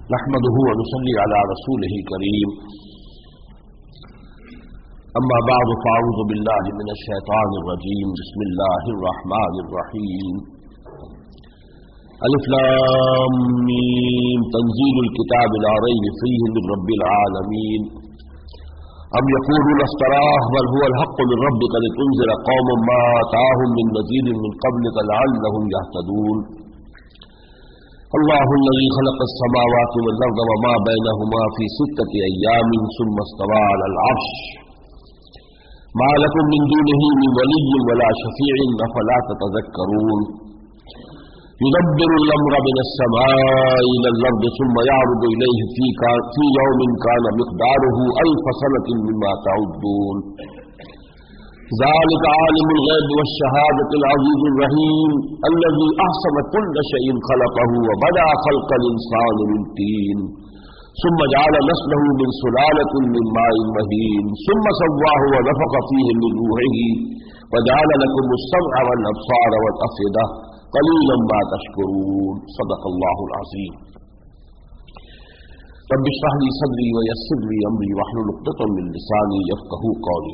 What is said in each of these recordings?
نحمده ونصلي على رسوله الكريم اما بعد فاعوذ بالله من الشيطان الرجيم بسم الله الرحمن الرحيم الف لام میم تنزيل الكتاب لا ريب فيه من رب العالمين ام يقولون افتراه بل هو الحق من ربك لتنذر قوما ما اتاهم من نذير من قبلك لعلهم يهتدون الله الذي خلق السماوات والأرض وما بينهما في 6 أيام ثم استوى على العرش ما لكم من دونه من ولي ولا شفيع أفلا تتذكرون يدبر الأمر من السماء إلى الأرض ثم يعرض إليه في يوم كان مقداره 1000 سنة مما تعدون ذلك عالم الغيب والشهادة العزيز الرحيم الذي أحسن كل شيء خلقه وبدأ خلق الإنسان من طين ثم جعل نسله من سلالة من ماء مهين ثم سواه ونفخ فيه من روحه وجعل لكم السمع والأبصار والأفئدة قليلا ما تشكرون صدق الله العظيم رب اشرح لي صدري ويسر لي أمري واحلل عقدة من لساني يفقهوا قولي.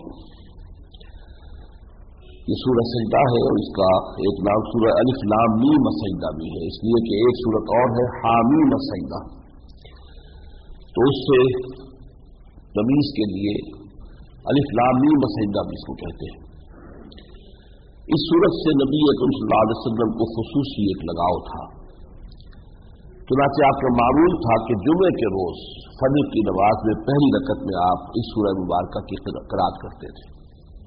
یہ سورہ سجدہ ہے اور اس کا ایک نام سورہ الف لام میم سجدہ بھی ہے، اس لیے کہ ایک سورت اور ہے حامیم سجدہ، تو اس سے تمیز کے لیے الف لام میم سجدہ بھی اس کو کہتے ہیں. اس سورت سے نبی اکرم صلی اللہ علیہ وسلم کو خصوصی ایک لگاؤ تھا، چنانچہ آپ کا معمول تھا کہ جمعے کے روز فجر کی نماز میں پہلی رکعت میں آپ اس سورہ مبارکہ کی قرات کرتے تھے.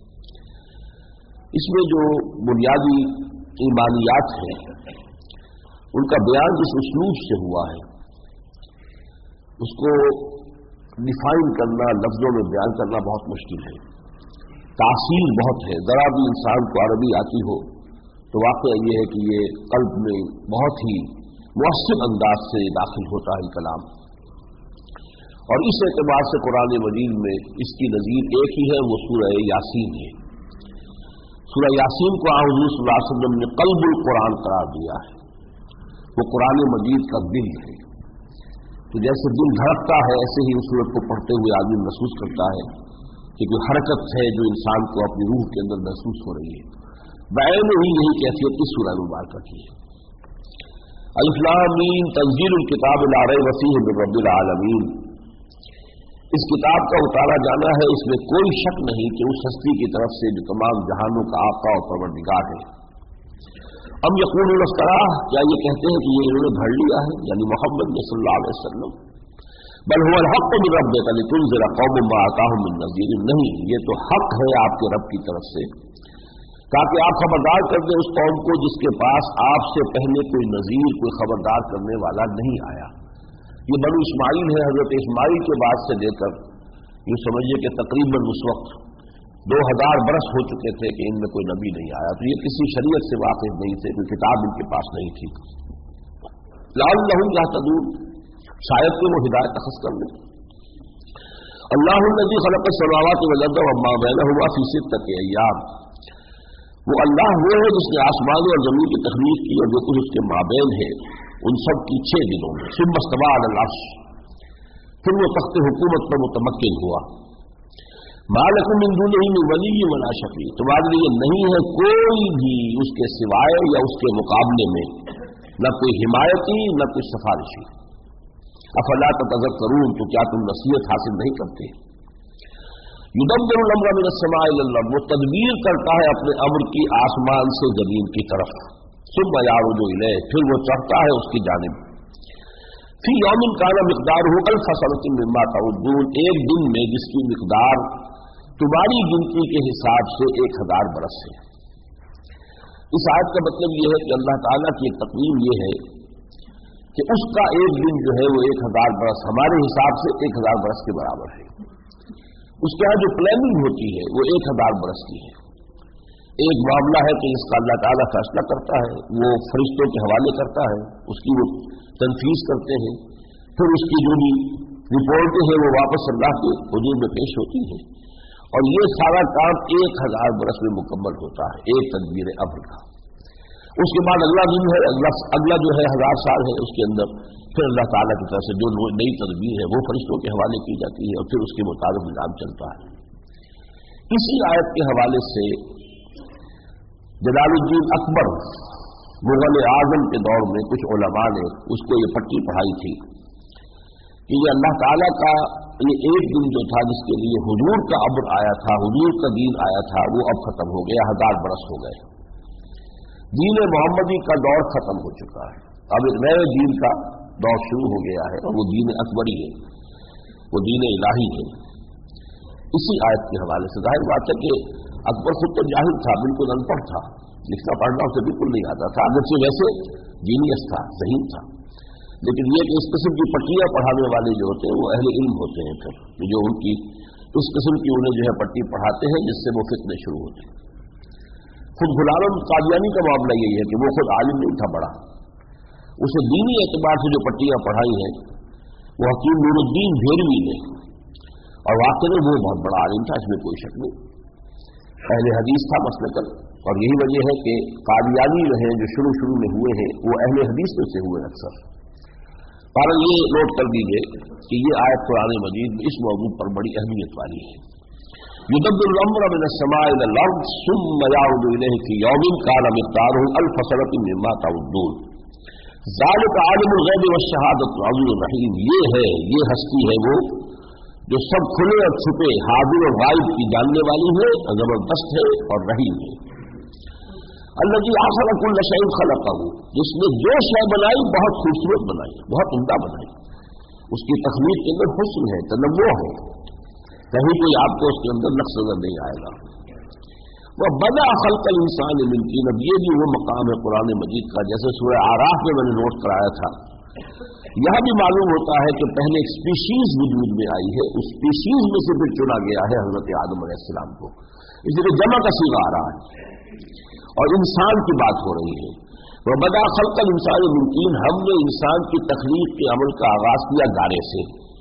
اس میں جو بنیادی ایمانیات ہیں ان کا بیان جس اسلوب سے ہوا ہے اس کو ڈیفائن کرنا، لفظوں میں بیان کرنا بہت مشکل ہے. تاثیر بہت ہے، ذرا بھی انسان کو عربی آتی ہو تو واقعہ یہ ہے کہ یہ قلب میں بہت ہی مؤثر انداز سے داخل ہوتا ہے کلام. اور اس اعتبار سے قرآن مجید میں اس کی نظیر ایک ہی ہے، وہ سورہ یاسین ہے. سورہ یاسین کو حضور صلی اللہ علیہ وسلم نے قلب القرآن قرار دیا ہے، وہ قرآن مجید کا دل ہے. تو جیسے دل دھڑکتا ہے ایسے ہی اس سورت کو پڑھتے ہوئے آدمی محسوس کرتا ہے کہ کوئی حرکت ہے جو انسان کو اپنی روح کے اندر محسوس ہو رہی ہے. بعین ہی یہی کیفیت اس سورہ مبارکہ کی ہے. الف لام میم تنزیل الکتاب لا ریب فیہ من رب العالمین. اس کتاب کا اتارا جانا ہے، اس میں کوئی شک نہیں کہ اس ہستی کی طرف سے جو تمام جہانوں کا آقا اور پروردگار ہے. ام یقولون افتراہ، کیا یہ کہتے ہیں کہ یہ انہوں نے گھڑ لیا ہے، یعنی محمد صلی اللہ علیہ وسلم. بل هو الحق من ربک لتنذر قوما ما آتاهم من نذیر. نہیں، یہ تو حق ہے آپ کے رب کی طرف سے تاکہ آپ خبردار کر دیں اس قوم کو جس کے پاس آپ سے پہلے کوئی نذیر، کوئی خبردار کرنے والا نہیں آیا. یہ بنو اسماعیل ہے، حضرت اسماعیل کے بعد سے لے کر یہ سمجھیے کہ تقریباً اس وقت 2000 برس ہو چکے تھے کہ ان میں کوئی نبی نہیں آیا. تو یہ کسی شریعت سے واقف نہیں تھے، کوئی کتاب ان کے پاس نہیں تھی. لعلہم یہتدون، شاید کہ وہ ہدایت اخذ کر لیں. اللہ الذی خلق السماوات والارض وما بینہما فی 6 ایام. وہ اللہ وہ ہے جس نے آسمان اور زمین کی تخلیق کی اور جو کچھ اس کے مابین ہے ان سب کی 6 دنوں میں. ثم استوى على العرش، پھر وہ تخت حکومت پر متمکن ہوا. ما لکم من دونہ من ولی ولا شفیع، تمہارے لیے نہیں ہے کوئی بھی اس کے سوائے یا اس کے مقابلے میں نہ کوئی حمایتی نہ کوئی سفارشی. افلا تتذکرون، تو کیا تم نصیحت حاصل نہیں کرتے؟ یدبر الامر من السماء الى الارض، وہ تدبیر کرتا ہے اپنے امر کی آسمان سے زمین کی طرف. ثم یعرج الیہ، پھر وہ چڑھتا ہے اس کی جانب. فی یوم کان مقدارہ 1000 سنۃ مما تعدون، ایک دن میں جس کی مقدار تمہاری گنتی کے حساب سے 1000 برس ہے. اس آیت کا مطلب یہ ہے کہ اللہ تعالیٰ کی ایک تقویم یہ ہے کہ اس کا ایک دن جو ہے وہ 1000 برس ہمارے حساب سے 1000 برس کے برابر ہے. اس کے یہاں جو پلاننگ ہوتی ہے وہ 1000 برس کی ہے. ایک معاملہ ہے کہ اس کا اللہ تعالیٰ فیصلہ کرتا ہے، وہ فرشتوں کے حوالے کرتا ہے، اس کی وہ تنفیذ کرتے ہیں، پھر اس کی جو بھی رپورٹیں ہیں وہ واپس اللہ کے حضور میں پیش ہوتی ہیں، اور یہ سارا کام 1000 برس میں مکمل ہوتا ہے، ایک تدبیر امر کا. اس کے بعد اگلا دن ہے، اگلا جو ہے 1000 سال ہے، اس کے اندر پھر اللہ تعالیٰ کی طرف سے جو نئی تدبیر ہے وہ فرشتوں کے حوالے کی جاتی ہے اور پھر اس کے مطابق نظام چلتا ہے۔ اسی آیت کے حوالے سے جلال الدین اکبر مغل اعظم کے دور میں کچھ علماء نے اس کو یہ پٹی پڑھائی تھی کہ یہ اللہ تعالیٰ کا یہ ایک دن جو تھا جس کے لیے حضور کا امر آیا تھا، حضور کا دین آیا تھا، وہ اب ختم ہو گیا، 1000 برس ہو گئے، دین محمدی کا دور ختم ہو چکا ہے، اب ایک نئے دین کا دور شروع ہو گیا ہے اور وہ دین اکبری ہے، وہ دین الہی ہے۔ اسی آیت کے حوالے سے ظاہر بات ہے کہ اکبر خود تو جاہل تھا، بالکل ان پڑھ تھا، لکھنا پڑھنا اسے بالکل نہیں آتا تھا، اگرچہ ویسے جینیس تھا، ذہین تھا، لیکن یہ کہ اس قسم کی پٹیاں پڑھانے والے جو ہوتے ہیں وہ اہل علم ہوتے ہیں، پھر جو ان کی اس قسم کی انہیں جو ہے پٹی پڑھاتے ہیں جس سے وہ فتنے شروع ہوتے ہیں۔ خود غلام قادیانی کا معاملہ یہی ہے کہ وہ خود عالم نہیں تھا بڑا، اسے دینی اعتبار سے جو پٹیاں پڑھائی ہیں وہ حکیم نور الدین بھیروی نے، اور واقعی میں وہ بہت بڑا عالم تھا، اس میں کوئی شک نہیں، اہل حدیث تھا مسلکن، اور یہی وجہ ہے کہ قادیانی جو ہیں جو شروع میں ہوئے ہیں وہ اہل حدیث میں سے ہوئے اکثر۔ اور یہ نوٹ کر دیجیے کہ یہ آیت قرآن مجید اس موضوع پر بڑی اہمیت والی ہے۔ يدبر الامر من السماء الى الارض ثم يعود اليه في يوم كان مقداره 1000 سنة مما تعدون ذلك عالم الغیب والشہادۃ العزیز الرحیم، یہ ہستی ہے وہ جو سب کھلے اور چھپے، حاضر اور غائب کی جاننے والی ہے، زبردست ہے اور رحیم ہے۔ الذی احسن کل شیء خلقہ، جس نے جو شے بنائی بہت خوبصورت بنائی، بہت عمدہ بنائی، اس کی تخلیق کے اندر حسن ہے، تنوع ہے، کہیں کوئی آپ کو اس کے اندر نقص نظر نہیں آئے گا۔ وہ بدأ خلق الانسان من طین، اب یہ بھی وہ مقام ہے قرآن مجید کا جیسے سورہ اعراف میں میں نے نوٹ کرایا تھا، یہاں بھی معلوم ہوتا ہے کہ پہلے ایک اسپیشیز وجود میں آئی ہے، اس اسپیشیز میں سے پھر چنا گیا ہے حضرت آدم علیہ السلام کو، اس لیے جمع کا صیغہ آ رہا ہے اور انسان کی بات ہو رہی ہے۔ وہ بدأ خلق الانسان من طین، ہم نے انسان کی تخلیق کے عمل کا آغاز کیا گارے سے،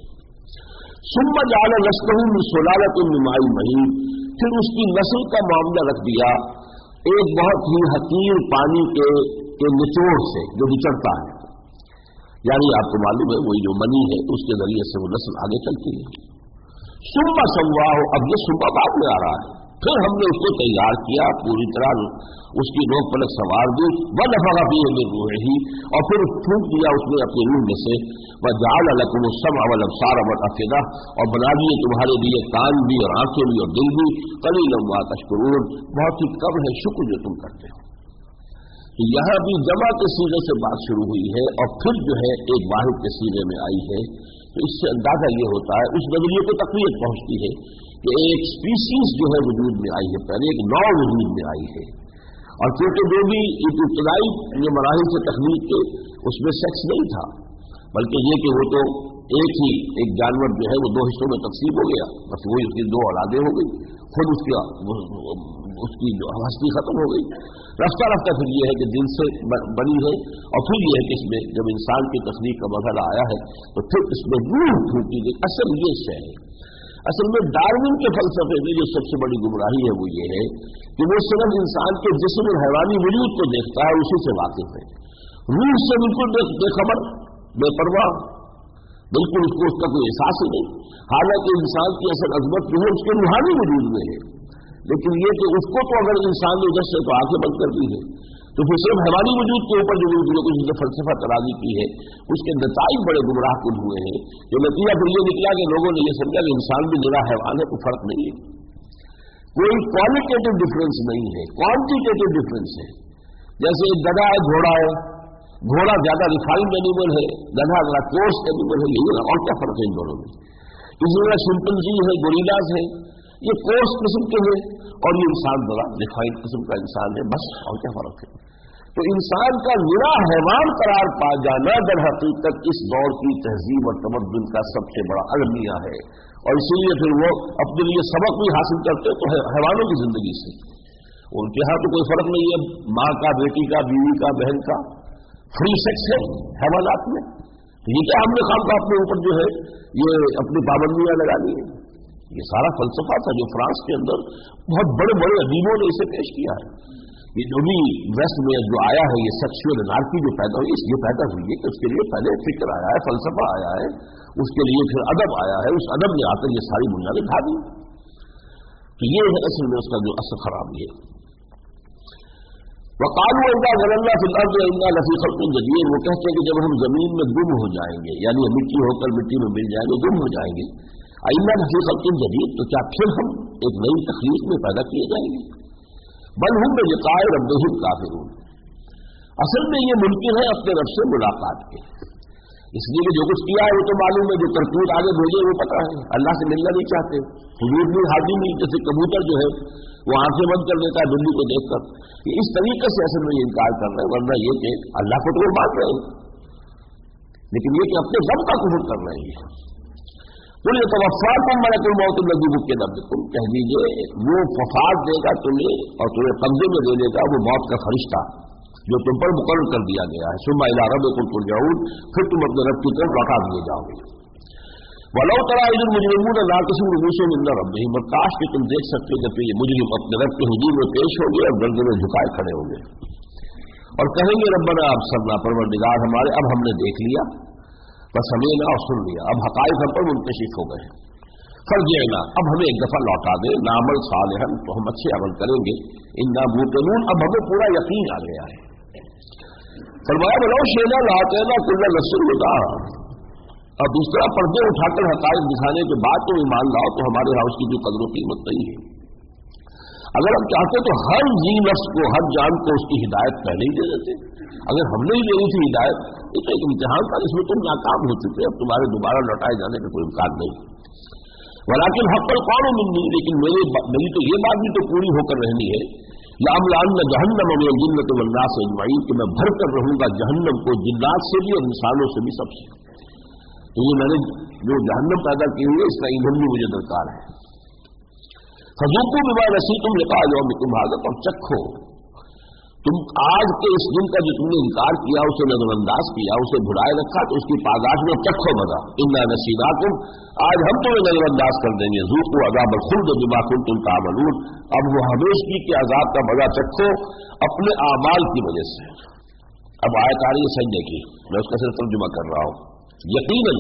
ثم جعل نسلہ من سلالۃ من ماء مہین، پھر اس کی نسل کا معاملہ رکھ دیا ایک بہت ہی حقیر پانی کے نچوڑ سے جو نچڑتا ہے، یعنی آپ کو معلوم ہے وہی جو منی ہے اس کے ذریعے سے وہ نسل آگے چلتی ہے۔ ثم سواہ، اب یہ صبح بعد میں آ رہا ہے، پھر ہم نے اس کو تیار کیا پوری طرح، اس کی نوک پلک سوار دی، ونفخ فیہ من روحہ، اور پھر پھونک دیا اس نے اپنے روح میں سے، وجعل لکم السمع والابصار والافئدہ، اور بنا دیے تمہارے لیے کان بھی اور آنکھیں بھی اور دل بھی، قلیلا ما تشکرون، بہت ہی کم ہے شکر جو تم کرتے ہو۔ یہاں بھی جمع کے صیغے سے بات شروع ہوئی ہے اور پھر جو ہے ایک واحد کے صیغے میں آئی ہے، تو اس سے اندازہ یہ ہوتا ہے، اس نظریے کو تقویت پہنچتی ہے کہ ایک اسپیشیز جو ہے وجود میں آئی ہے، پہلے ایک نوع وجود میں آئی ہے، اور کیونکہ جو بھی ابتدائی جو مراحل سے تخلیق کے اس میں سیکس نہیں تھا، بلکہ یہ کہ وہ تو ایک جانور جو ہے وہ 2 حصوں میں تقسیم ہو گیا، بس وہی اس کی 2 اولادیں ہو گئی، خود اس کی جو ہستی ختم ہو گئی، رفتہ رفتہ پھر یہ ہے کہ دل سے بنی ہے، اور پھر یہ ہے کہ اس میں جب انسان کی تخلیق کا مسئلہ آیا ہے تو پھر اس میں روح پھونکی گئی۔ اصل یہ شے ہے، اصل میں ڈارون کے فلسفے میں جو سب سے بڑی گمراہی ہے وہ یہ ہے کہ وہ صرف انسان کے جسم اور حیوانی وجود کو دیکھتا ہے، اسی سے واقف ہے، روح سے بالکل بے خبر، بے پرواہ، بالکل اس کو اس کا کوئی احساس ہی نہیں، حالانکہ انسان کی اصل عظمت جو ہے اس کے روحانی وجود میں ہے، لیکن یہ کہ اس کو تو اگر انسان نے ادھر سے تو آنکھیں بند کر دی ہے، تو پھر صرف حیوانی وجود کے اوپر جو کچھ فلسفہ ترازی کی ہے اس کے نتائج بڑے گمراہ کن ہوئے ہیں، جو نتیجہ پھر یہ نکلا کہ لوگوں نے یہ سمجھا کہ انسان بھی نرا حیوان ہے، کوئی فرق نہیں ہے، کوئی کوالٹیٹیو ڈفرینس نہیں ہے، کوانٹیٹیو ڈفرینس ہے، جیسے ایک گدھا ہے، گھوڑا زیادہ ریفائنڈ اینیمل ہے، گدھا ذرا کورس اینیمل ہے، یہی اور کیا فرق ہے ان دونوں میں؟ اسی طرح شمپنزی ہے، گوریلاز ہے، یہ کورس قسم کے ہیں اور یہ انسان ذرا ریفائنڈ قسم کا انسان ہے، بس اور کیا فرق ہے؟ تو انسان کا نرا حیوان قرار پا جانا در حقیقت اس دور کی تہذیب اور تمدن کا سب سے بڑا المیہ ہے، اور اسی لیے پھر وہ اپنے لیے سبق بھی حاصل کرتے تو حیوانوں کی زندگی سے، ان کے ہاں تو کوئی فرق نہیں ہے، ماں کا، بیٹی کا، بیوی کا، بہن کا، فری سیکس ہے حیوانات میں، یہ کیا ہم نے خام کا اپنے اوپر جو ہے یہ اپنی پابندیاں لگا لی ہیں؟ یہ سارا فلسفہ تھا جو فرانس کے اندر بہت بڑے بڑے ادیبوں نے اسے پیش کیا ہے یہ جو بھی ویسٹ میں جو آیا ہے یہ سیکشل انارکی جو پیدا ہوئی اس لیے پیدا ہوئی ہے کہ اس کے لیے پہلے فکر آیا ہے، فلسفہ آیا ہے، اس کے لیے پھر ادب آیا ہے، اس ادب میں آ کر یہ ساری بنیادیں ڈھا دی. تو یہ ہے اصل میں اس کا جو اصل خرابی ہے. وقالوا اذا ضللنا في الارض انا لفي خلق جديد، وہ کہتے ہیں کہ جب ہم زمین میں گم ہو جائیں گے، یعنی مٹی ہو کر مٹی میں مل جائیں گے، گم ہو جائیں گے، انا لفي خلق جديد، تو کیا پھر ہم ایک نئی تخلیق میں پیدا کیے جائیں گے؟ بل هم بلقاء ربهم کافرون، اصل میں یہ ممکن ہے اپنے رب سے ملاقات کے، اس لیے کہ جو کچھ کیا ہے وہ تو معلوم ہے، جو کرتوت آگے بھیجے وہ پتا ہے، اللہ سے ملنا نہیں چاہتے، حضور بھی حاضر نہیں، جیسے کبوتر جو ہے وہ آنکھیں بند کر دیتا ہے بلی کو دیکھ کر، اس طریقے سے اصل میں یہ انکار کر رہے ہیں، ورنہ یہ کہ اللہ کو تو وہ مان رہے ہیں لیکن یہ کہ اپنے رب کا کفر کر رہے ہیں. قل یتوفاکم ملک الموت الذی وکل بکم، کہہ دیجیے وہ وفات دے گا تمہیں اور تمہیں قبضے میں لے لے گا وہ موت کا فرشتہ جو تم پر مقرر کر دیا گیا ہے. ثم الی ربکم ترجعون، پھر تم اپنے رب کی طرف لوٹا دیے جاؤ گے. ولو تری اذ المجرمون ناکسوا رؤوسهم عند ربهم، اور کاش کہ تم دیکھ سکتے جب یہ مجرم اپنے رب کے حضور میں پیش ہوں گے اور گردنیں جھکائے کھڑے ہوں گے اور کہیں گے ربنا ابصرنا، پروردگار ہمارے اب ہم نے دیکھ لیا، وسمعنا اور سن لیا، اب حقائق ہم پر منکشف ہو گئے، فرجعنا اب ہمیں ایک دفعہ لوٹا دے، نعمل صالحا تو ہم اچھے عمل کریں گے، انا موقنون اب ہمیں پورا یقین آ گیا ہے. فرمایا ولو شئنا لآتینا کل نفس ہداہا، اور دوسرا پردے اٹھا کر حقائق دکھانے کے بعد تم ایمان لاؤ تو ہمارے یہاں اس کی جو قدر و قیمت نہیں ہے. اگر ہم چاہتے تو ہر ذی نفس کو، ہر جان کو اس کی ہدایت پہلے ہی دے دیتے. اگر ہم نے ہی لینی تھی ہدایت، یہ تو ایک امتحان تھا، اس میں تم ناکام ہو چکے، اب تمہارے دوبارہ لوٹائے جانے کا کوئی امکان نہیں. ولکن حق القول منی، لیکن میری تو یہ بات بھی تو پوری ہو کر رہنی ہے، لأملأن جہنم من الجنۃ والناس اجمعین، کہ میں بھر کر رہوں گا جہنم کو جنات سے بھی اور انسانوں سے بھی سب سے. تو یہ میں نے جو جہنم پیدا کی ہوئی ہے اس کا ایندھن بھی مجھے درکار ہے. فذوقوا بما نسیتم لقاء یومکم ھذا، اور چکھو تم آج کے اس دن کا جو تم نے انکار کیا، اسے نظر انداز کیا، اسے بھلائے رکھا، تو اس کی پاداش میں چکھو مزہ. انا نسیناکم، آج ہم تمہیں نظر انداز کر دیں گے. ذوقوا عذاب الخلد بما کنتم تعملون، اب وہ ہمیشگی کے عذاب کا مزہ چکھو اپنے اعمال کی وجہ سے. اب آیت آ رہی ہے سجدے کی، میں اس کا صرف ترجمہ کر رہا ہوں. یقیناً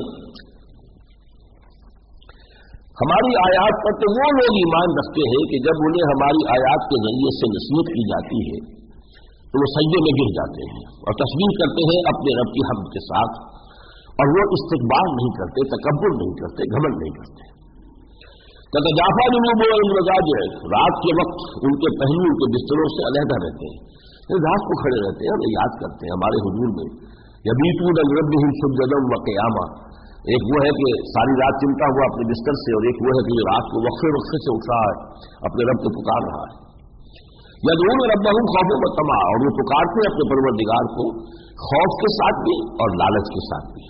ہماری آیات پر تو وہ لوگ ایمان رکھتے ہیں کہ جب انہیں ہماری آیات کے ذریعے سے نصیحت کی جاتی ہے تو وہ سجدے میں گر جاتے ہیں اور تسبیح کرتے ہیں اپنے رب کی حمد کے ساتھ، اور وہ استکبار نہیں کرتے، تکبر نہیں کرتے، گھمنڈ نہیں کرتے. تتجافا جنوبهم عن المضاجع، رات کے وقت ان کے پہلو ان کے بستروں سے علیحدہ رہتے ہیں، رات کو کھڑے رہتے ہیں، ہمیں یاد کرتے ہیں ہمارے حضور میں یبیتون لربهم سجدا وقیاما. ایک وہ ہے کہ ساری رات چمٹا ہوا اپنے بستر سے، اور ایک وہ ہے کہ رات کو وقفے وقفے سے اٹھ رہا ہے، اپنے رب کو پکار رہا ہے. یدعون ربهم خوفا وطمعا، اور وہ پکارتے ہیں اپنے پروردگار کو خوف کے ساتھ بھی اور لالچ کے ساتھ بھی.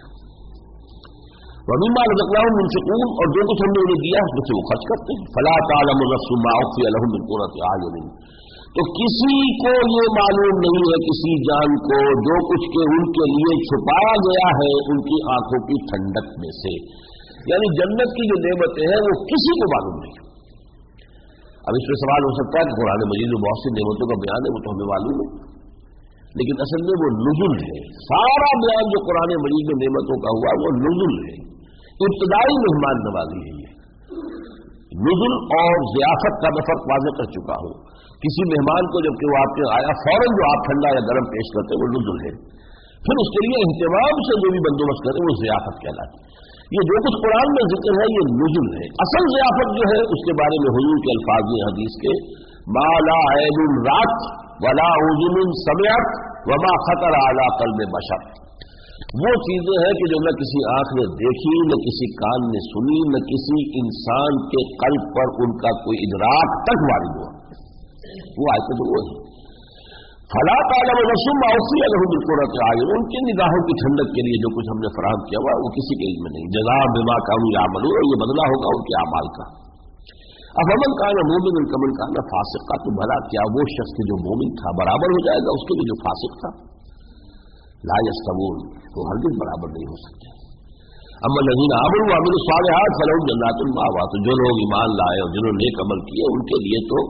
ومما رزقناهم ينفقون، اور جو کچھ ہم نے انہیں دیا اس میں سے وہ خرچ کرتے ہیں. فلا تعلم نفس ما اخفي لهم من قرة اعين، تو کسی کو یہ معلوم نہیں ہے، کسی جان کو، جو کچھ کہ ان کے لیے چھپایا گیا ہے ان کی آنکھوں کی ٹھنڈک میں سے. یعنی جنت کی جو نعمتیں ہیں وہ کسی کو معلوم نہیں. اب اس پہ سوال ہو سکتا ہے کہ قرآن مجید میں بہت سی نعمتوں کا بیان ہے، وہ تو ہمیں معلوم ہے، لیکن اصل میں وہ نزل ہے. سارا بیان جو قرآن مجید میں نعمتوں کا ہوا وہ نزل ہے، ابتدائی مہمان نوازی ہے. یہ نزل اور ضیافت کا میں فرق واضح کر چکا ہوں. کسی مہمان کو جب کہ وہ آپ کے آیا فوراً جو آپ ٹھنڈا یا گرم پیش کرتے وہ نزل ہے، پھر اس کے لیے اہتمام سے جو بھی بندوبست کریں وہ ضیافت کہلاتی. یہ جو کچھ قرآن میں ذکر ہے یہ نزل ہے. اصل ضیافت جو ہے اس کے بارے میں حضور کے الفاظ ہیں حدیث کے، ما لا عین رات ولا اذن سمعت وما خطر علی قلب بشر. وہ چیزیں ہیں کہ جو نہ کسی آنکھ نے دیکھی، نہ کسی کان نے سنی، نہ کسی انسان کے قلب پر ان کا کوئی ادراک تک وارد ہوا. وہ آیت تو وہ ہے. فلا تعلم نفس ما اخفي لهم من قرة اعين، ان کی نگاہوں کی ٹھنڈک کے لیے جو کچھ ہم نے فراہم کیا ہوا وہ کسی کے علم میں نہیں. جزاء بما كانوا يعملون، اور یہ بدلہ ہوگا ان کے اعمال کا. افمن كان مؤمنا كمن كان فاسقا، تو بھلا کیا وہ شخص جو مومن تھا برابر ہو جائے گا اس کے لیے جو فاسق تھا؟ لا يستوون، وہ ہرگز برابر نہیں ہو سکتے. اما الذين آمنوا وعملوا الصالحات فلهم جنات المأوى، تو جو لوگ ایمان لائے اور جنہوں نے نیک عمل کیے ان کے لیے تو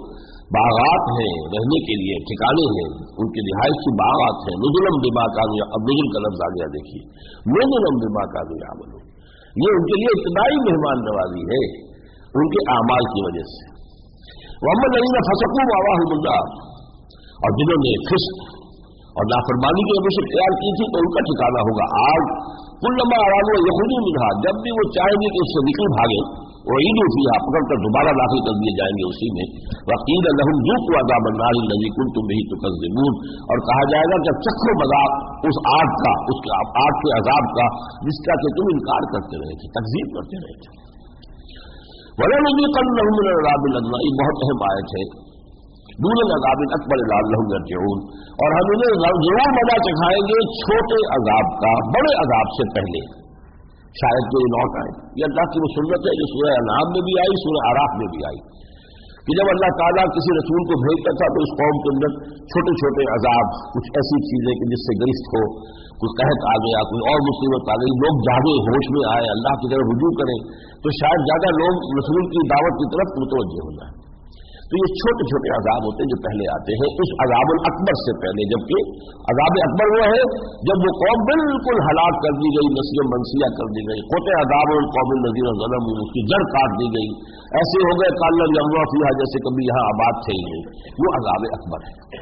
باغات ہیں رہنے کے لیے، ٹھکانے ہیں، ان کی رہائشی باغات ہیں. نزلم بما کانوا، اب نزل کا لفظ آ گیا دیکھیے، نزلم بما کانوا یعملون، یہ ان کے لیے ابتدائی مہمان نوازی ہے ان کے اعمال کی وجہ سے. واما الذین فسقوا مأواہم النار، اور جنہوں نے فسق اور نافرمانی کی وجہ سے اختیار کی تھی تو ان کا ٹھکانا ہوگا آگ. کلما ارادوا یخرجوا منہا، جب بھی وہ چاہیں گے کہ اس سے نکل بھاگے، وعیدوا فیہا، پکڑ کر دوبارہ داخل کر دیے جائیں گے اسی میں. وقیل لہم ذوقوا عذاب النار الذی کنتم بہ تکذبون، اور کہا جائے گا کہ چکھو مذاق اس آگ کا، اس کے آگ کے عذاب کا جس کا کہ تم انکار کرتے رہے تھے، تکذیب کرتے رہے تھے. وَلَنُذِيقَنَّهُم مِّنَ الْعَذَابِ الْأَدْنَىٰ، یہ بہت اہم آیت ہے. دون العذاب الاکبر لعلہم یرجعون، اور ہم انہیں ضرور مزہ چکھائیں گے چھوٹے عذاب کا بڑے عذاب سے پہلے، شاید کوئی لوٹ آئے. یہ اللہ کی وہ سنت ہے جو سورہ انعام میں بھی آئی، سورہ اعراف میں بھی آئی، کہ جب اللہ تعالیٰ کسی رسول کو بھیجتا تھا تو اس قوم کے اندر چھوٹے چھوٹے عذاب، کچھ ایسی چیزیں کہ جس سے گرفت ہو، کوئی قحط آ گیا، کوئی اور مصیبت آ گئی، لوگ جاگے ہوش میں آئے، اللہ کی طرف رجوع کریں، تو شاید زیادہ لوگ رسول کی دعوت کی طرف متوجہ ہو جائیں. تو یہ چھوٹے چھوٹے عذاب ہوتے ہیں جو پہلے آتے ہیں اس عذاب الاکبر سے پہلے. جبکہ عذاب اکبر وہ ہے جب وہ قوم بالکل ہلاک کر دی گئی، نسل منسیہ کر دی گئی، قطع عذاب القوم الذین ظلموا، اس کی جڑ کاٹ دی گئی، ایسے ہو گئے کالم یموا فیہا، جیسے کبھی یہاں آباد تھے ہی نہیں. وہ عذاب اکبر ہے.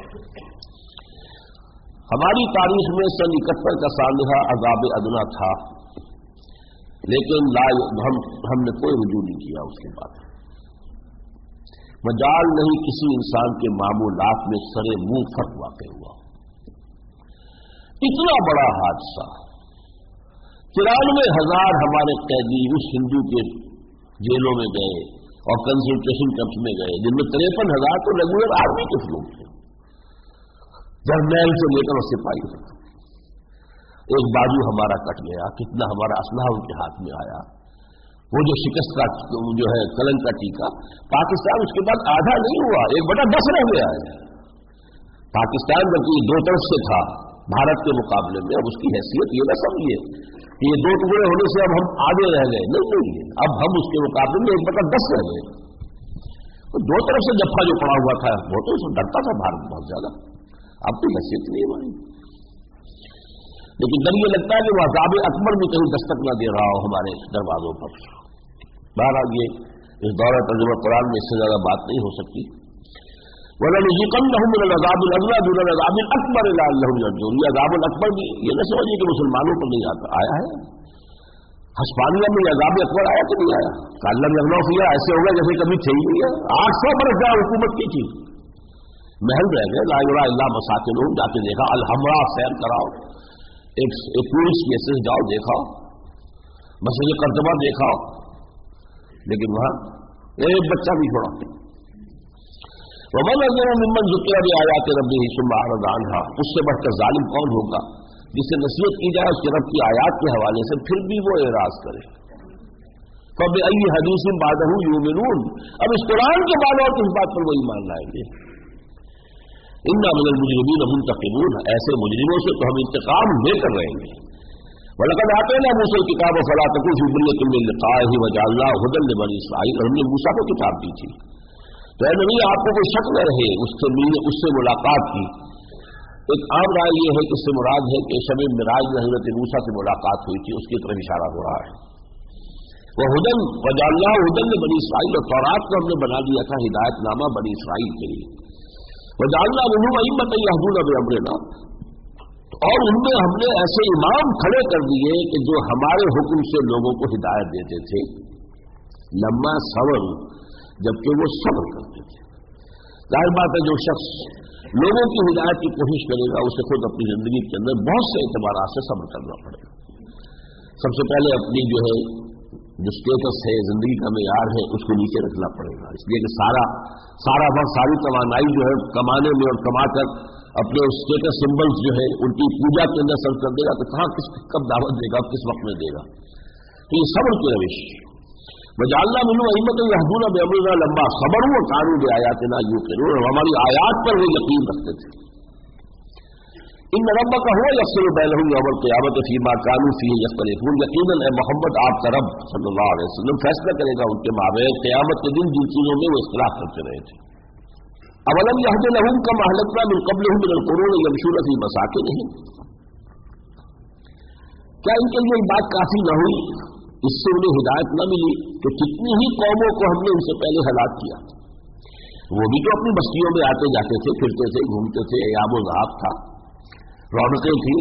ہماری تاریخ میں سن 71 کا سانحہ عذاب ادنا تھا، لیکن ہم نے کوئی رجوع نہیں کیا اس کے بعد. مجال نہیں کسی انسان کے معمولات میں سرے منہ فرق واقع ہوا. اتنا بڑا حادثہ، 93,000 ہمارے قیدی اس ہندو کے جیلوں میں گئے اور کنسنٹریشن کیمپس میں گئے، جن میں 53,000 تو ریگولر آرمی کے لوگ تھے، جرنیل سے لے کر سپاہی تک. ایک بازو ہمارا کٹ گیا، کتنا ہمارا اسلحہ ان کے ہاتھ میں آیا. وہ جو شکست کا جو ہے کلنگ کا ٹیکا، پاکستان اس کے بعد آدھا نہیں ہوا، 1/10 رہ گیا ہے. پاکستان جبکہ 2 طرف سے تھا بھارت کے مقابلے میں، اب اس کی حیثیت یہ نہ سمجھیے کہ یہ 2 ٹکڑے ہونے سے اب ہم آگے رہ گئے، نہیں، اب ہم اس کے مقابلے میں 1/10 رہ گئے. تو 2 طرف سے جفا جو پڑا ہوا تھا وہ تو اس میں ڈرتا تھا بھارت بہت زیادہ، اب تو حیثیت نہیں ہماری. لیکن ڈر یہ لگتا ہے کہ وہ عذاب اکبر بھی کہیں دستک نہ دے رہا ہو ہمارے دروازوں پر. بہرحال یہ اس دورہ ترجمہ قرآن میں اس سے زیادہ بات نہیں ہو سکتی. وَلَنُذِيقَنَّهُم مِّنَ الْعَذَابِ الْأَدْنَىٰ دُونَ الْعَذَابِ الْأَكْبَرِ لَعَلَّهُمْ يَرْجِعُونَ. یہ عذاب الاکبر بھی یہ نہ سمجھیے کہ مسلمانوں پر نہیں آیا ہے. ہسپانیہ میں یہ عذاب اکبر آیا کہ نہیں آیا؟ کالم یموا فیہا ایسے ہو گیا جیسے کبھی تھے ہی نہیں ہے. 800 برس جہاں حکومت کی تھی، محل رہ گئے، لا یرا الا مساکنہم. جا کے دیکھا الحمرا سیر کراؤ، ایک ٹورسٹ پلیسز جاؤ دیکھاؤ، مسجد قرطبہ دیکھاؤ، لیکن وہاں ایک بچہ بھی چھوڑا. وَمَنْ أَظْلَمُ مِمَّنْ ذُكِّرَ بِآيَاتِ رَبِّهِ ثُمَّ أَعْرَضَ عَنْهَا. اس سے بڑھ کر ظالم کون ہوگا جسے نصیحت کی جائے اس کے رب کی آیات کے حوالے سے پھر بھی وہ اعراض کرے. فَبِأَيِّ حَدِيثٍ بَعْدَهُ يُؤْمِنُونَ. اب اس قرآن کے بعد اور کس بات پر وہ ایمان لائیں گے؟ إِنَّا مِنَ الْمُجْرِمِينَ مُنْتَقِمُونَ. ایسے مجرموں سے تو ہم انتقام لے کر رہیں گے. وَلَقَدْ آتَيْنَا مُوسَى الْكِتَابَ فَلَا تَكُن فِي مِرْيَةٍ مِّن لِّقَائِهِ وَجَعَلْنَاهُ هُدًى لِّبَنِي إِسْرَائِيلَ. اور ہم نے موسیٰ کو کتاب دی تھی تو اے نبی آپ کو کوئی شک نہ رہے اس سے ملاقات کی. ایک عام رائے یہ ہے کہ اس سے مراد ہے کہ شب معراج میں حضرت موسیٰ سے ملاقات ہوئی تھی، اس کی طرف اشارہ ہو رہا ہے. وَهُدًى وَجَعَلْنَاهُ هُدًى لِّبَنِي إِسْرَائِيلَ. اور تورات کو ہم نے بنا دیا تھا ہدایت نامہ بنی اسرائیل کے لیے. وَجَعَلْنَا مِنْهُمْ أَئِمَّةً يَهْدُونَ بِأَمْرِنَا. اور ان میں ہم نے ایسے امام کھڑے کر دیے کہ جو ہمارے حکم سے لوگوں کو ہدایت دیتے تھے. لما صبر، جبکہ وہ صبر کرتے تھے. ظاہر بات ہے جو شخص لوگوں کی ہدایت کی کوشش کرے گا اسے خود اپنی زندگی کے اندر بہت سے اعتبارات سے صبر کرنا پڑے گا. سب سے پہلے اپنی جو ہے جو اسٹیٹس ہے، زندگی کا معیار ہے، اس کو نیچے رکھنا پڑے گا. اس لیے کہ سارا وقت ساری توانائی جو ہے کمانے میں اور کما کر اپنے اسٹیٹس سمبلز جو ہے ان کی پوجا کے اندر صرف کر دے گا تو کہاں کب دعوت دے گا، کس وقت میں دے گا. تو یہ صبر کی روش. وجعلنا منهم أئمة يهدون بأمرنا لما صبروا وكانوا بآياتنا يوقنون. ہماری آیات پر وہ یقین رکھتے تھے. ان ربک هو یفصل بینهم یوم القیامة فیما كانوا فیہ یختلفون. یقیناً اے محمد آپ کا رب صلی اللہ علیہ وسلم فیصلہ کرے گا ان کے مابین قیامت کے دن جن چیزوں میں وہ اختلاف کرتے رہے تھے. اولم یہد لہم کما اہلکنا من قبلہم من القرون یمشون فی مساکنہم، کیا ان کے لیے یہ بات کافی نہ ہوئی، اس سے انہیں ہدایت نہ ملی کہ کتنی ہی قوموں کو ہم نے ان سے پہلے ہلاک کیا، وہ بھی تو اپنی بستیوں میں آتے جاتے تھے، پھرتے تھے، گھومتے تھے، ایاب و ذہاب تھا، رونقیں تھیں.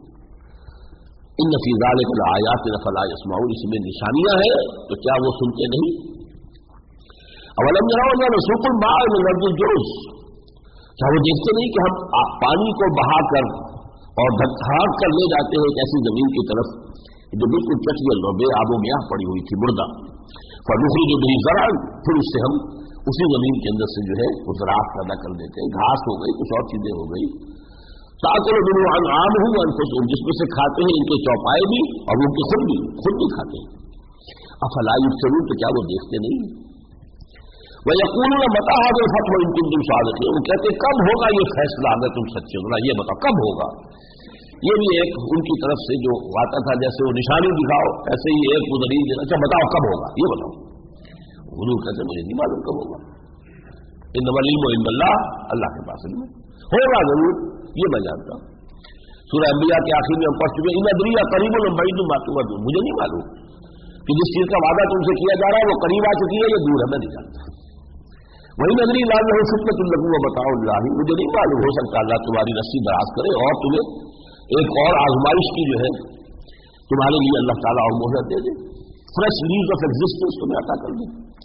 ان فی ذلک لآیات فلا یسمعون، اس میں نشانیاں ہیں تو کیا وہ سنتے نہیں؟ اولم یروا انا نسوق الماء الى الارض الجرز، کیا وہ دیکھتے نہیں کہ ہم پانی کو بہا کر اور دھڑک کر لے جاتے ہیں ایک ایسی زمین کی طرف جو بالکل چٹیل اور بے آب و گیاہ پڑی ہوئی تھی، مردہ. فنخرج به زرعا، پھر اس سے ہم اسی زمین کے اندر سے جو ہے وہ زراعت پیدا کر دیتے ہیں، گھاس ہو گئی، کچھ اور چیزیں ہو گئی. تاکل منه انعامهم وانفسهم، جس میں سے کھاتے ہیں ان کے چوپائے بھی اور ان کے خود بھی کھاتے ہیں. افلا یبصرون، تو کیا وہ دیکھتے نہیں؟ وَيَقُولُونَ مَتَىٰ هَٰذَا الْفَتْحُ إِن كُنتُمْ صَادِقِينَ، وہ کہتے کب ہوگا یہ فیصلہ اگر تم سچے ہو، یہ بتاؤ کب ہوگا. یہ بھی ایک ان کی طرف سے جو آتا تھا، جیسے وہ نشانی دکھاؤ، ایسے ہی ایک دلیل دینا، اچھا بتاؤ کب ہوگا، یہ بتاؤ. حضور کہتے مجھے نہیں معلوم کب ہوگا، انما العلم عند اللہ، اللہ کے پاس علم ہوگا ضرور، یہ میں جانتا ہوں. سورہ انبیاء کے آخر میں ہم پڑھ چکے ان ادری قریب بعید ما توعدون، مجھے نہیں معلوم کہ جس چیز کا وعدہ تم سے کیا جا رہا ہے وہ قریب آ چکی ہے یا دور ہے، میں نہیں جانتا. وہی ندری لال فتنۃ لکم ومتاع اللہ، مجھے نہیں معلوم، ہو سکتا اللہ تمہاری رسی دراز کرے اور تمہیں ایک اور آزمائش کی جو ہے تمہارے لیے اللہ تعالیٰ اور مہلت دے دے، فریش لیز آف ایگزسٹنس تمہیں عطا کر دے.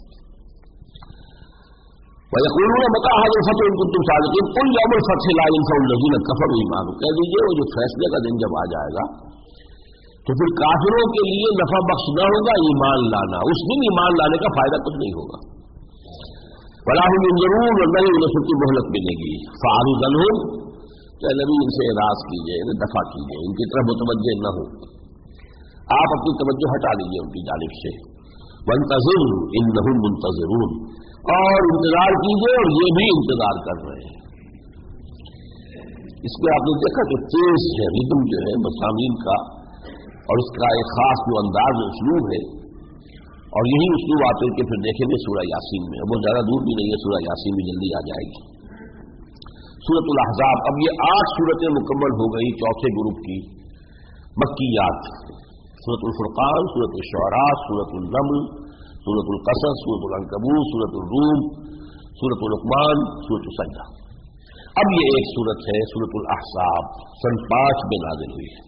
وَيَقُولُونَ مَتَىٰ هَٰذَا الْفَتْحُ إِن كُنتُمْ صَادِقِينَ قُلْ يَوْمُ الْفَتْحِ لَا يَنفَعُ الَّذِينَ كَفَرُوا إِيمَانُهُمْ، کہہ دیجیے وہ جو فیصلے کا دن جب آ جائے گا تو پھر کافروں کے لیے نفع بخش نہ ہوگا ایمان لانا، اس دن ایمان لانے کا فائدہ کچھ نہیں ہوگا. وَلَا هُمْ يُنظَرُونَ، اور نہ ہی انہیں چھٹی مہلت ملے گی. فَأَعْرِضْ عَنْهُمْ، کہ نبی ان سے اعراض کیجیے، انہیں دفع کیجیے، ان کی طرف متوجہ نہ ہو، آپ اپنی توجہ ہٹا لیجیے ان کی جانب سے. وَانتَظِرْ إِنَّهُمْ مُنتَظِرُونَ، اور انتظار کیجیے اور یہ بھی انتظار کر رہے ہیں. اس میں آپ نے دیکھا کہ تیز ہے ردم جو ہے مضامین کا، اور اس کا ایک خاص جو انداز اسلوب ہے، اور یہی اسلوب آپ کے پھر دیکھیں گے سورہ یاسین میں، وہ زیادہ دور بھی نہیں ہے، سورہ یاسین بھی جلدی آ جائے گی. سورۃ الاحزاب، اب یہ 8 سورتیں مکمل ہو گئی چوتھے گروپ کی مکیات. سورۃ الفرقان، سورۃ الشعراء، سورۃ النمل، سورۃ القصص، سورۃ العنکبوت، سورۃ الروم، سورۃ لقمان، سورۃ السجدہ. اب یہ ایک سورت ہے سورۃ الاحزاب، سن 5 میں نازل ہوئی ہے.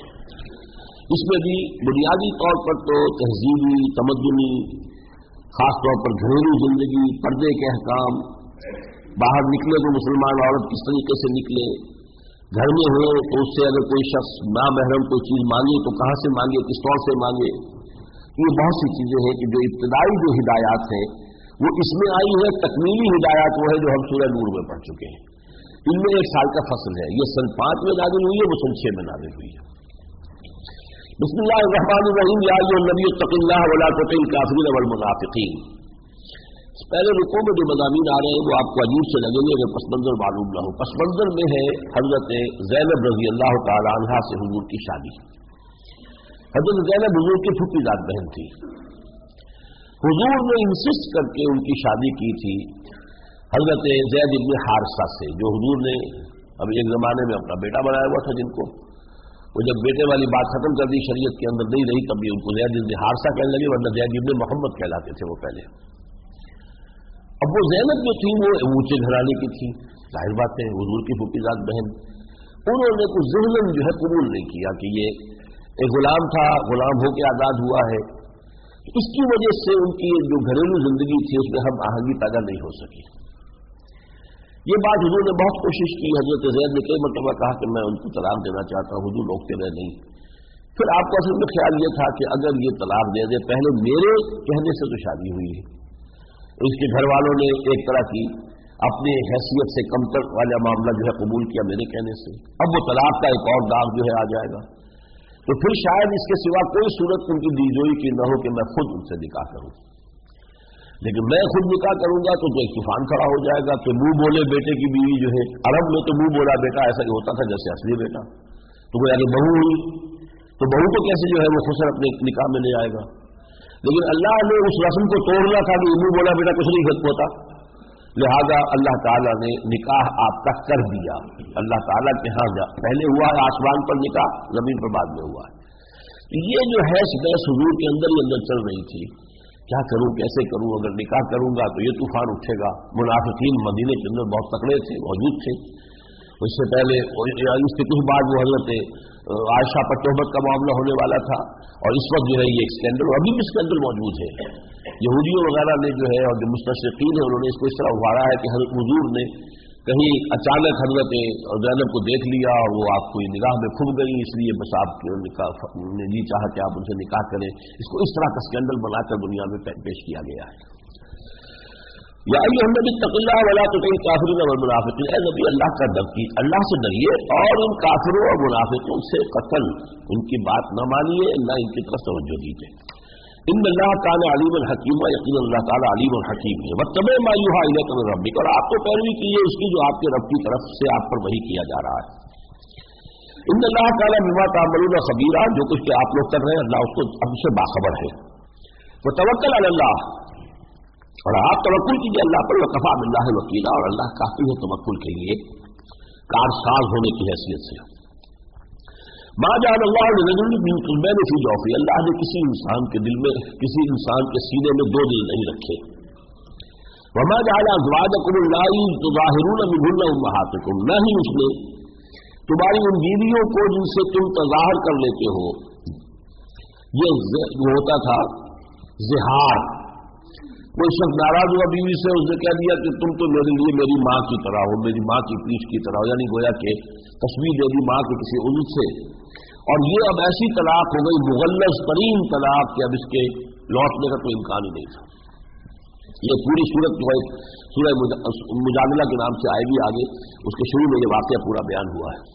اس میں بھی بنیادی طور پر تو تہذیبی، تمدنی، خاص طور پر گھریلو زندگی، پردے کے احکام، باہر نکلے تو مسلمان عورت کس طریقے سے نکلے، گھر میں ہو تو اس سے اگر کوئی شخص نامحرم کوئی چیز مانگے تو کہاں سے مانگے، کس طور سے مانگے. یہ بہت سی چیزیں ہیں کہ جو ابتدائی جو ہدایات ہیں وہ اس میں آئی ہے. تکمیلی ہدایات وہ ہے جو ہم سورہ نور میں پڑھ چکے ہیں. ان میں 1 سال کا فصل ہے، یہ سن 5 میں نازل ہوئی ہے، وہ سن 6 میں نازل ہوئی ہے. بسم اللہ الرحمن الرحیم. یا ایھا النبی اتق اللہ ولا تطع الکافرین والمنافقین. پہلے رکوع میں جو مضامین آ رہے ہیں وہ آپ کو عجیب سے لگیں گے اگر پس منظر معلوم نہ ہو. پس منظر میں ہے حضرت زینب رضی اللہ تعالی عنہا سے حضور کی شادی. حضرت زینب حضور کی پھوپھی ذات بہن تھی. حضور نے انسسٹ کر کے ان کی شادی کی تھی حضرت زید بن حارثہ سے، جو حضور نے اب ایک زمانے میں اپنا بیٹا بنایا ہوا تھا جن کو. وہ جب بیٹے والی بات ختم کر دی، شریعت کے اندر نہیں رہی، تب بھی ان کو زید بن حارثہ کہنے لگے، ورنہ زید بن محمد کہلاتے تھے وہ پہلے. اب وہ زینب جو تھی وہ اونچے گھرانے کی تھی، ظاہر بات ہے حضور کی پھوپھی ذات بہن. انہوں نے کچھ ذہناً جو ہے قبول نہیں کیا کہ یہ ایک غلام تھا، غلام ہو کے آزاد ہوا ہے. اس کی وجہ سے ان کی جو گھریلو زندگی تھی اس میں ہم آہنگی پیدا نہیں ہو سکی. یہ بات حضور نے بہت کوشش کی. حضرت زید نے کئی مرتبہ کہا کہ میں ان کو طلاق دینا چاہتا ہوں، حضور روکتے رہے نہیں. پھر آپ کو اصل میں خیال یہ تھا کہ اگر یہ طلاق دے دے، پہلے میرے کہنے سے تو شادی ہوئی ہے، اس کے گھر والوں نے ایک طرح کی اپنی حیثیت سے کمتر والا معاملہ جو ہے قبول کیا میرے کہنے سے، اب وہ طلاق کا ایک اور داغ جو ہے آ جائے گا. تو پھر شاید اس کے سوا کوئی صورت ان کی دیجوئی کی نہ ہو کہ میں خود ان سے نکاح کروں. لیکن میں خود نکاح کروں گا تو ایک طوفان کھڑا ہو جائے گا کہ منہ بولے بیٹے کی بیوی جو ہے. عرب میں تو منہ بولا بیٹا ایسا ہی ہوتا تھا جیسے اصلی بیٹا. تو کوئی اگر بہو ہوئی تو بہو کو کیسے جو ہے وہ خسر اپنے نکاح میں لے آئے گا. لیکن اللہ نے اس رسم کو توڑنا تھا کہ منہ بولا بیٹا کچھ نہیں ہوتا. لہذا اللہ تعالیٰ نے نکاح آپ کا کر دیا. اللہ تعالیٰ کے ہاں پہلے ہوا ہے آسمان پر نکاح, زمین پر بعد میں ہوا ہے. یہ جو ہے بحث حضور کے اندر ہی اندر چل رہی تھی, کیا کروں کیسے کروں, اگر نکاح کروں گا تو یہ طوفان اٹھے گا. منافقین مدینے کے اندر بہت تکڑے تھے, موجود تھے. اس سے پہلے اس کے کچھ بعد وہ حضرت عائشہ پر تہمت کا معاملہ ہونے والا تھا, اور اس وقت جو ہے یہ اسکینڈل ابھی بھی اسکینڈل موجود ہے. یہودیوں وغیرہ نے جو ہے اور جو مستشرقین ہیں انہوں نے اس کو اس طرح ابھارا ہے کہ حضرت حضور نے کہیں اچانک حضرت زینب کو دیکھ لیا اور وہ آپ کو نگاہ میں کھب گئی, اس لیے بس آپ کے نکاح نے جی چاہا کہ آپ ان سے نکاح کریں. اس کو اس طرح کا اسکینڈل بنا کر دنیا میں پیش کیا گیا ہے. یا ایھا النبی اتق اللہ ولا تطع الکافرین والمنافقین, اے نبی اللہ کا ڈر کی, اللہ سے ڈریے اور ان کافروں اور منافقوں سے قطعاً ان کی بات نہ مانیے, نہ ان کی طرف توجہ دیجیے. ان اللہ کان علیم الحکیم, یقینا اللہ تعالیٰ علیم الحکیم ہے. واتبع ما یوحی الیک من ربک, اور آپ کو پیروی کیجیے اس کی جو آپ کے رب کی طرف سے آپ پر وحی کیا جا رہا ہے. ان اللہ تعالیٰ بما تعملون خبیر, جو کچھ کہ آپ لوگ کر رہے ہیں اللہ اس کو اب سے باخبر ہے. وتوکل علی اللہ, اور آپ توکل کیجیے اللہ پر. وکفی باللہ وکیلا, اور اللہ کافی ہے توکل کے لیے کارساز ہونے کی حیثیت سے. ما جعل اللہ لرجل من قلبین فی جوفہ, اللہ نے کسی انسان کے دل میں, کسی انسان کے سینے میں دو دل نہیں رکھے. وما جعل ازواجکم اللائي تظاہرون منہن امہاتکم, نہ ہی اس نے تمہاری ان بیویوں کو جن سے تم تظاہر کر لیتے ہو. یہ ہوتا تھا زہار. کوئی شخص ناراض ہوا بیوی سے, اس نے کہہ دیا کہ تم تو میرے لیے میری ماں کی طرح ہو, میری ماں کی پیٹھ کی طرح ہو, یعنی گویا کہ تصویر دے دی ماں کے کسی عضو سے. اور یہ اب ایسی طلاق ہو گئی, مغلظ ترین طلاق, کہ اب اس کے لوٹنے کا کوئی امکان ہی نہیں تھا. یہ پوری صورت جو ہے سورہ مجادلہ کے نام سے آئے گی آگے, اس کے شروع میں یہ واقعہ پورا بیان ہوا ہے.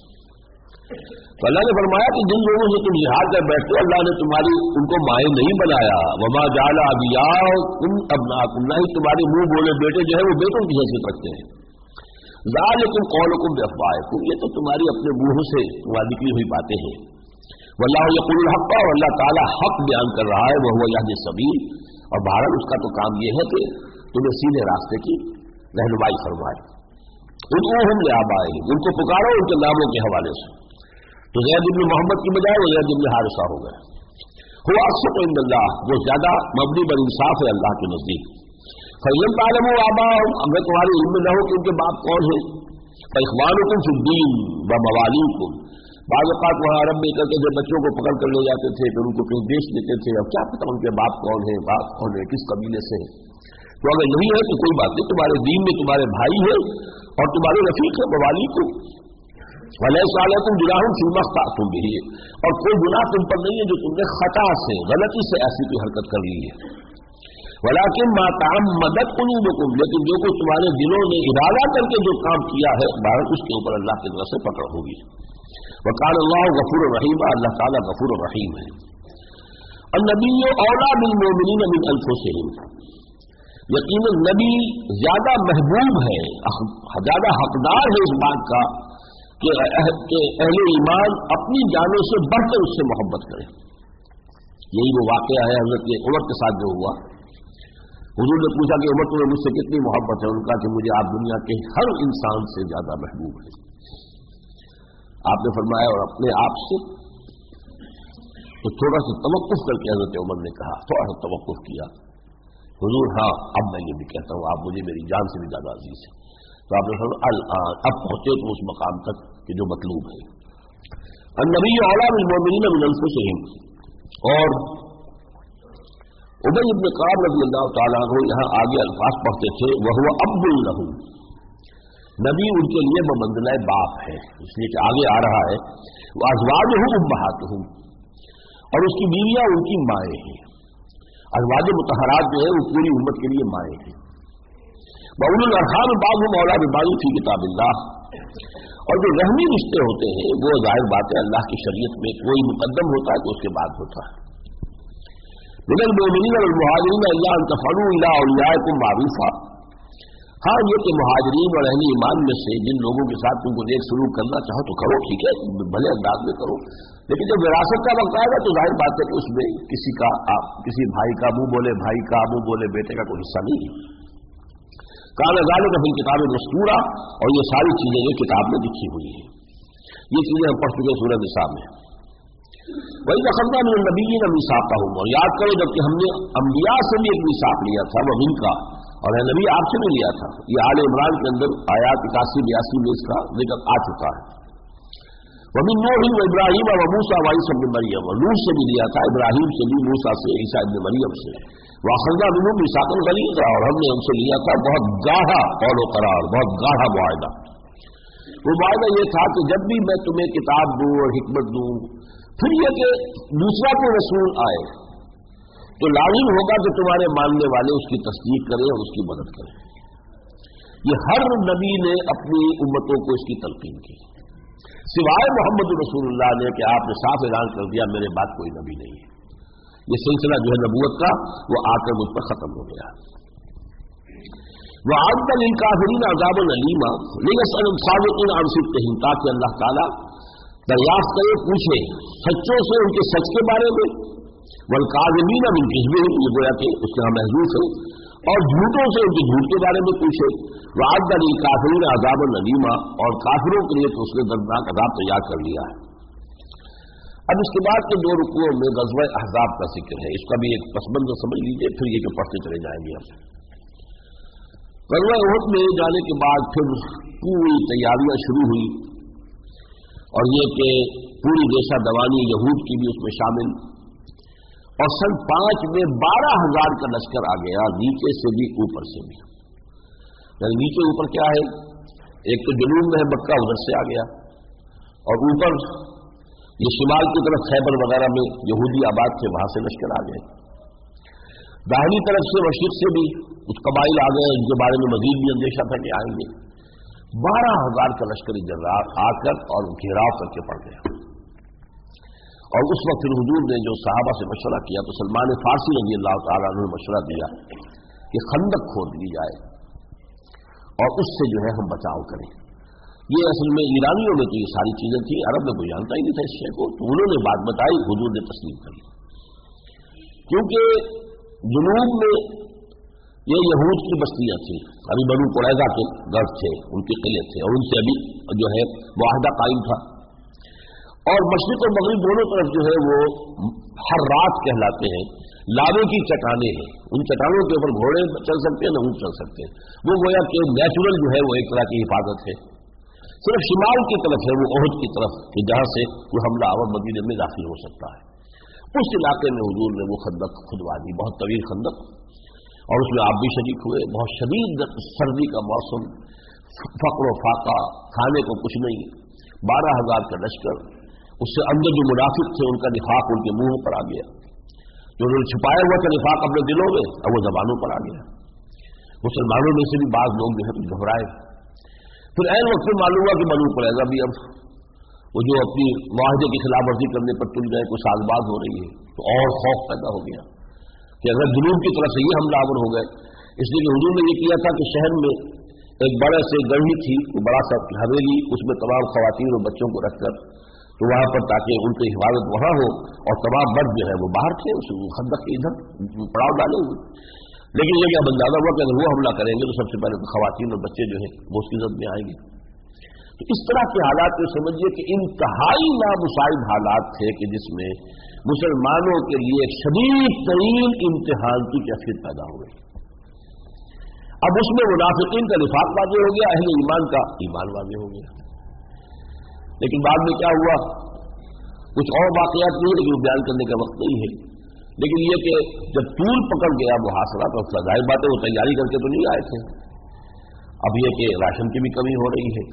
تو اللہ نے فرمایا کہ جن لوگوں سے تم جہاد کر بیٹھتے ہو اللہ نے تمہاری ان کو مائیں نہیں بنایا. وما جعل ادعیاءکم ابناءکم, نہ ہی تمہارے منہ بولے بیٹے جو ہے وہ بیٹوں کی حیثیت رکھتے ہیں. ذالکم قولکم بافواہکم, یہ تو تمہاری اپنے منہوں سے نکلی ہوئی باتیں ہیں. واللہ یقول الحق, اور اللہ تعالیٰ حق بیان کر رہا ہے. وہو یہدی السبیل, اور بہرحال اس کا تو کام یہ ہے کہ تمہیں سیدھے راستے کی رہنمائی فرمائے. ادعوہم لآبائہم, ان کو پکارو ان کے ناموں کے حوالے سے. تو زید بن محمد کی بجائے وہ زید بن حارثہ ہو گئے. هو اقسط عند اللہ, وہ زیادہ مبنی بر انصاف ہے اللہ کے نزدیک. فَإِن تَعْلَمُوا آبَاءَهُمْ, اگر تمہاری علم میں نہ ہو کہ ان کے باپ کون ہیں. فَإِخْوَانُكُمْ فِي الدِّينِ وَمَوَالِيكُمْ, بعض اوقات وہاں عرب میں کرتے تھے بچوں کو پکڑ کر لے جاتے تھے, پھر ان کو کہیں بیچ دیتے تھے. اب کیا پتہ ان کے باپ کون ہے, باپ کون ہے, کس قبیلے سے ہے. تو اگر نہیں ہے تو کوئی بات نہیں, تمہارے دین میں تمہارے بھائی ہیں اور تمہارے رفیق ہیں موالیکم. وَلَيْسَ عَلَيْكُمْ جُنَاحٌ فِيمَا أَخْطَأْتُمْ بِهِ, اور کوئی گناہ تم پر نہیں ہے جو تم نے خطا سے, غلطی سے ایسی کوئی حرکت کر لی ہے. وَلَكِنْ مَا تَعَمَّدَتْ قُلُوبُكُمْ, لیکن جو کچھ تمہارے دلوں نے ارادہ کر کے جو کام کیا ہے بہرحال اس کے اوپر اللہ کی طرف سے پکڑ ہوگی. وَقَالَ اللَّهُ غَفُورٌ رَحِيمٌ, اللہ تعالیٰ غفور الرحیم ہے. النبی اولیٰ بالمؤمنین من انفسہم, یقیناً نبی زیادہ محبوب ہے, زیادہ حقدار ہے اس بات کا کہ اہل ایمان اپنی جانوں سے بڑھ کر اس سے محبت کریں. یہی وہ واقعہ ہے حضرت عمر کے ساتھ جو ہوا. حضور نے پوچھا کہ عمر تمہیں مجھ سے کتنی محبت ہے. ان کا کہ مجھے آپ دنیا کے ہر انسان سے زیادہ محبوب ہے. آپ نے فرمایا اور اپنے آپ سے, تو تھوڑا سا توقف کر کے حضرت عمر نے کہا, تھوڑا سا توقف کیا. حضور ہاں اب میں یہ بھی کہتا ہوں آپ مجھے میری جان سے بھی زیادہ عزیز ہے. تو آپ نے فرمایا اب پہنچے تم اس مقام تک کہ جو مطلوب ہے. النبی اولیٰ بالمؤمنین من انفسہم, اور ابی بن کعب رضی اللہ تعالیٰ عنہ یہاں آگے الفاظ پڑھتے تھے. وہو اب لہ, نبی ان کے لیے بمنزلہ باپ ہے, اس لیے کہ آگے آ رہا ہے وازواجہ امہاتہم, اور اس کی بیویاں ان کی مائیں ہیں. ازواج مطہرات جو ہے وہ پوری امت کے لیے مائیں ہیں. وَأُولُو الْأَرْحَامِ بَعْضُهُمْ أَوْلَىٰ بِبَعْضٍ فِي كِتَابِ اللَّهِ, اور جو رحمی رشتے ہوتے ہیں وہ ظاہر بات ہے اللہ کی شریعت میں کوئی مقدم ہوتا ہے تو اس کے بعد ہوتا ہے. مِنَ الْمُؤْمِنِينَ وَالْمُهَاجِرِينَ إِلَّا أَن تَفْعَلُوا إِلَىٰ أَوْلِيَائِكُمْ مَعْرُوفًا, ہاں یہ کہ مہاجرین اور اہل ایمان میں سے جن لوگوں کے ساتھ تم کو نیک سلوک کرنا چاہو تو کرو, ٹھیک ہے, بھلے انداز میں کرو. لیکن جب وراثت کا وقت آئے گا تو ظاہر بات ہے کہ اس میں کسی بھائی کا منہ بولے بھائی کا, منہ بولے بیٹے کا کوئی حصہ نہیں ہے. कान ज़ालिका फ़िल किताब मस्तूरा, और ये सारी चीजें जो किताब में लिखी हुई हैं, ये चीजें हम पढ़ चुके सूरह निसा में। वही अखज़ना मिन नबिय्यीन मीसाक़हुम, और याद करो जबकि हमने अंबिया से भी एक मीसाक़ लिया था, वह इनका, और नबी आपसे भी लिया था। ये आले इमरान के अंदर आयात 81-82 में इसका जिक्र आ चुका है। वमिन नूह व इब्राहीम व मूसा व ईसा इब्न मरियम, और नूह से भी लिया था, इब्राहीम से भी, मूसा से, ईसा इब्न मरियम से। वअख़ज़ना मिनहुम मीसाक़न ग़लीज़ा, और हमने उनसे लिया था बहुत गाढ़ा कौल व करार, बहुत गाढ़ा मुआहदा। वो मुआहदा ये था कि जब भी मैं तुम्हें किताब दूं और हिकमत दूं, फिर ये कि दूसरा कोई रसूल आए तो लाजिम होगा कि तुम्हारे मानने वाले उसकी तस्दीक करें और उसकी मदद करें। ये हर नबी ने अपनी उम्मतों को इसकी तलकीन की, सिवाय मोहम्मद रसूलुल्लाह ने कि आपने साफ ऐलान कर दिया मेरे बाद कोई नबी नहीं है। ये सिलसिला जो है नबूवत का वो आकर मुझ पर खत्म हो गया। वअअद्द लिलकाफिरीन अज़ाबन अलीमा लियस्अल सादिक़ीन अन सिद्क़िहिम, ताकि अल्लाह ताला दरियाफ्त करे, पूछे सच्चों से उनके सच के बारे में, वलकाज़िमीन मिन किज़्बिहिम, ये गोया कि उसके यहाँ महज़ूफ़ है, और झूठों से उनके झूठ के बारे में पूछे। वअअद्द लिलकाफिरीन अज़ाबन अलीमा, और काफिरों के लिए तो उसने दर्दनाक अज़ाब तैयार कर लिया है। अब इसके बाद के 2 रुकूओं में ग़ज़वा अहज़ाब का जिक्र है, इसका भी एक पसमंज़र समझ लीजिए, फिर ये कि पढ़ते चले जाएंगे। हम ग़ज़वा उहद में जाने के बाद फिर पूरी तैयारियां शुरू हुई, और ये कि पूरी देशा दवानी यहूद की भी उसमें शामिल, और सन 5 में 12,000 का लश्कर आ गया, नीचे से भी ऊपर से भी। यानी नीचे ऊपर क्या है, एक तो जुनूब में है मक्का, उधर से आ गया, और ऊपर ये शिमाल की तरफ खैबर वगैरह में यहूदी आबाद थे, वहां से लश्कर आ गए। दाहिनी तरफ से मशरिक से भी कुछ कबाइल आ गए, इनके बारे में मजीद भी अंदेशा था कि आएंगे। 12,000 का लश्करी जर्रार आकर और घेराव करके पड़ गया। और उस वक्त फिर हुजूर ने जो सहाबा से मशवरा किया, तो सलमान फारसी रज़ी अल्लाह तआला अन्हु ने मशवरा दिया कि खंदक खोद ली जाए और उससे जो है हम बचाव करें। ये असल में ईरानियों में तो ये सारी चीजें थी, अरब में कोई जानता ही नहीं था इस शय को, तो उन्होंने बात बताई, हुजूर ने तस्लीम करी। क्योंकि जुनूब में ये यहूद की बस्तियां थी, अभी बनु कुरैज़ा के गढ़ थे, उनके किले थे, और उनसे अभी जो है मुआहदा कायम था। और मशरिक और मगरिब दोनों तरफ जो है वो हर्रात कहलाते हैं, लावे की चट्टानें हैं, उन चट्टानों के ऊपर घोड़े चल सकते हैं, न ऊँट चल सकते हैं। वो गोया कि नेचुरल जो है वो एक तरह की हिफाजत है। सिर्फ शिमाल की तरफ है वो ओहद की तरफ कि जहां से कोई हमला आवर मदीने में दाखिल हो सकता है। उस इलाके में हुजूर ने वो खंदक खुदवा दी, बहुत तवील खंदक, और उसमें आप भी शरीक हुए। बहुत शदीद सर्दी का मौसम, फक्र फाका, खाने को कुछ नहीं, 12,000 का लश्कर, उससे अंदर जो मुनाफिक थे उनका निफाक उनके मुंह पर आ गया, जो उन्होंने छुपाया हुआ था निफाक अपने दिलों में, अब वो जबानों पर आ गया। मुसलमानों में से भी बाज लोग जो है घबराए। फिर ऐन वक्त में मालूम हुआ कि बनु कुरैज़ा भी अब वो जो अपनी मुआहदे की खिलाफ वर्जी करने पर तुल गए, कुछ साजबाज हो रही है, तो और खौफ पैदा हो गया कि अगर जुनूब की तरफ से ये हमलावर हो गए। इसलिए हुजूर ने ये किया था कि शहर में एक बड़े से गढ़ी थी, बड़ा सा हवेली, उसमें तमाम खवातीन और बच्चों को रखकर, तो वहां पर ताकि उनकी हिफाजत वहां हो, और तमाम मर्द जो है वो बाहर थे, उस खंदक के इधर पड़ाव डाले हुए। लेकिन ये क्या अंदाजा हुआ कि अगर वो हमला करेंगे तो सबसे पहले तो खवातीन और बच्चे जो है वो उसकी जद में आएंगे। तो इस तरह के हालात को समझिए कि इंतहाई नामुसाइब हालात थे कि जिसमें मुसलमानों के लिए एक शदीद तरीन इम्तिहान की कैफियत पैदा हो गई। अब उसमें मुनाफिकीन का निफाक वाज़ेह हो गया, अहले ईमान का ईमान वाज़ेह हो गया। लेकिन बाद में क्या हुआ, कुछ और वाक़यात नहीं, लेकिन बयान करने का वक्त नहीं है। लेकिन ये कि जब तूल पकड़ गया मुहासरा, तो जाहिर बात है वो तैयारी करके तो नहीं आए थे। अब ये कि राशन की भी कमी हो रही है,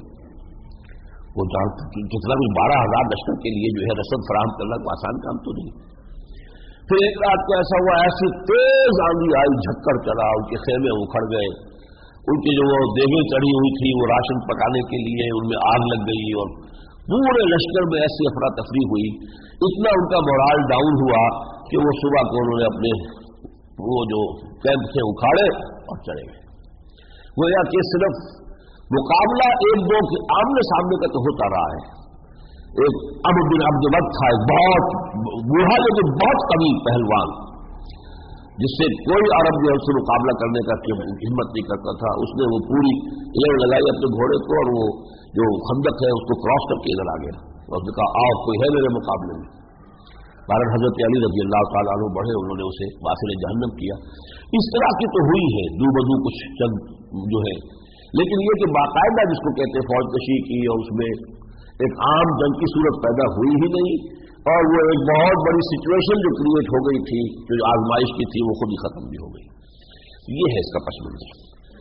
वो कितना भी 12,000 लश्कर के लिए जो है रसद फराहम करना को आसान काम तो नहीं। फिर एक रात को ऐसा हुआ, ऐसी तेज आंधी आई, झक्कड़ चला, उनके खेमे उखड़ गए, उनकी जो वो देवें चढ़ी हुई थी वो राशन पकाने के लिए उनमें आग लग गई, और पूरे लश्कर में ऐसी अफरा तफरी हुई, इतना उनका मोराल डाउन हुआ कि वो सुबह को उन्होंने अपने वो जो कैंप थे उखाड़े और चले गए। वो या कि सिर्फ मुकाबला एक दो के आमने सामने का तो होता रहा है। एक अब्द बिन अब्द वक्त था, एक बहुत बूढ़ा लेकिन बहुत कवि पहलवान, جس سے کوئی عرب جو ہے اس سے مقابلہ کرنے کا ہمت نہیں کرتا تھا، اس نے وہ پوری ایئر لگائی اپنے گھوڑے کو اور وہ جو خندق ہے اس کو کراس کر کے ادھر آ گیا اور اس نے کہا آؤ کوئی ہے میرے مقابلے میں۔ بہرحال حضرت علی رضی اللہ تعالیٰ عنہ بڑھے، انہوں نے اسے واصل جہنم کیا۔ اس طرح کی تو ہوئی ہے دو بدو کچھ چند جو ہے، لیکن یہ کہ باقاعدہ جس کو کہتے ہیں فوج کشی کی اور اس میں ایک عام جنگ کی صورت پیدا ہوئی ہی نہیں، اور وہ ایک بہت بڑی سچویشن جو کریٹ ہو گئی تھی، جو آزمائش کی تھی، وہ خود ہی ختم بھی ہو گئی۔ یہ ہے اس کا پس منظر۔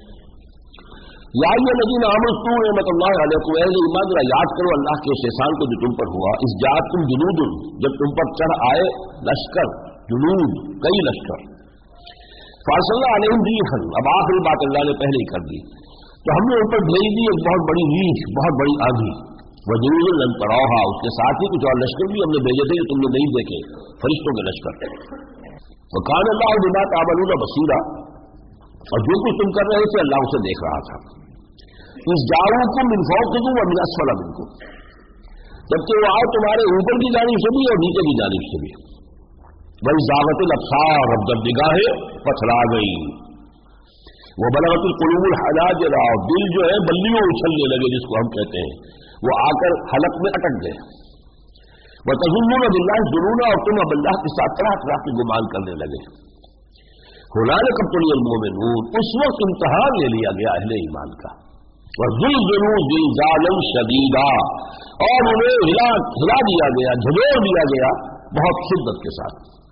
یا الذین آمنوا نعمت اللہ علیکم، اے ایمان ذرا یاد کرو اللہ کے اس احسان کو جو تم پر ہوا، اس جاءتکم جنود، جب تم پر چڑھ آئے لشکر، جنود کئی لشکر، فارسلنا علیہم ریحا، اب آخری بات اللہ نے پہلے ہی کر دی، تو ہم نے ان پر بھیج دی ایک بہت بڑی ریح، بہت بڑی آندھی، وجنود لم تروها، اس کے ساتھ ہی کچھ اور لشکر بھی ہم نے بھیجے تھے جو تم نے نہیں دیکھے، فرشتوں کے لشکر۔ وکان اللہ بما تعملون بصیرا، اور جو کچھ تم کر رہے تھے اللہ اسے دیکھ رہا تھا۔ اس جاؤکم من فوقکم ومن اسفل منکم، جبکہ وہ آئے تمہارے اوپر کی جانب سے بھی اور نیچے کی جانب سے بھی۔ وہی زاغت الابصار، اب جب نگاہیں پتھرا گئی، وہ بلغت القلوب الحناجر، دل جو ہے بلیوں اچھلنے لگے جس کو ہم کہتے ہیں، وہ آ کر حلق میں اٹک گئے۔ وتظنون باللہ الظنون، اور تم اب اللہ کے ساتھ طرح طرح کے گمان کرنے لگے۔ ہنالک ابتلی المؤمنون، اس وقت امتحان لے لیا گیا اہل ایمان کا۔ وزلزلوا زلزالا شدیدا، اور انہیں ہلا دیا گیا، جھنجوڑ دیا گیا بہت شدت کے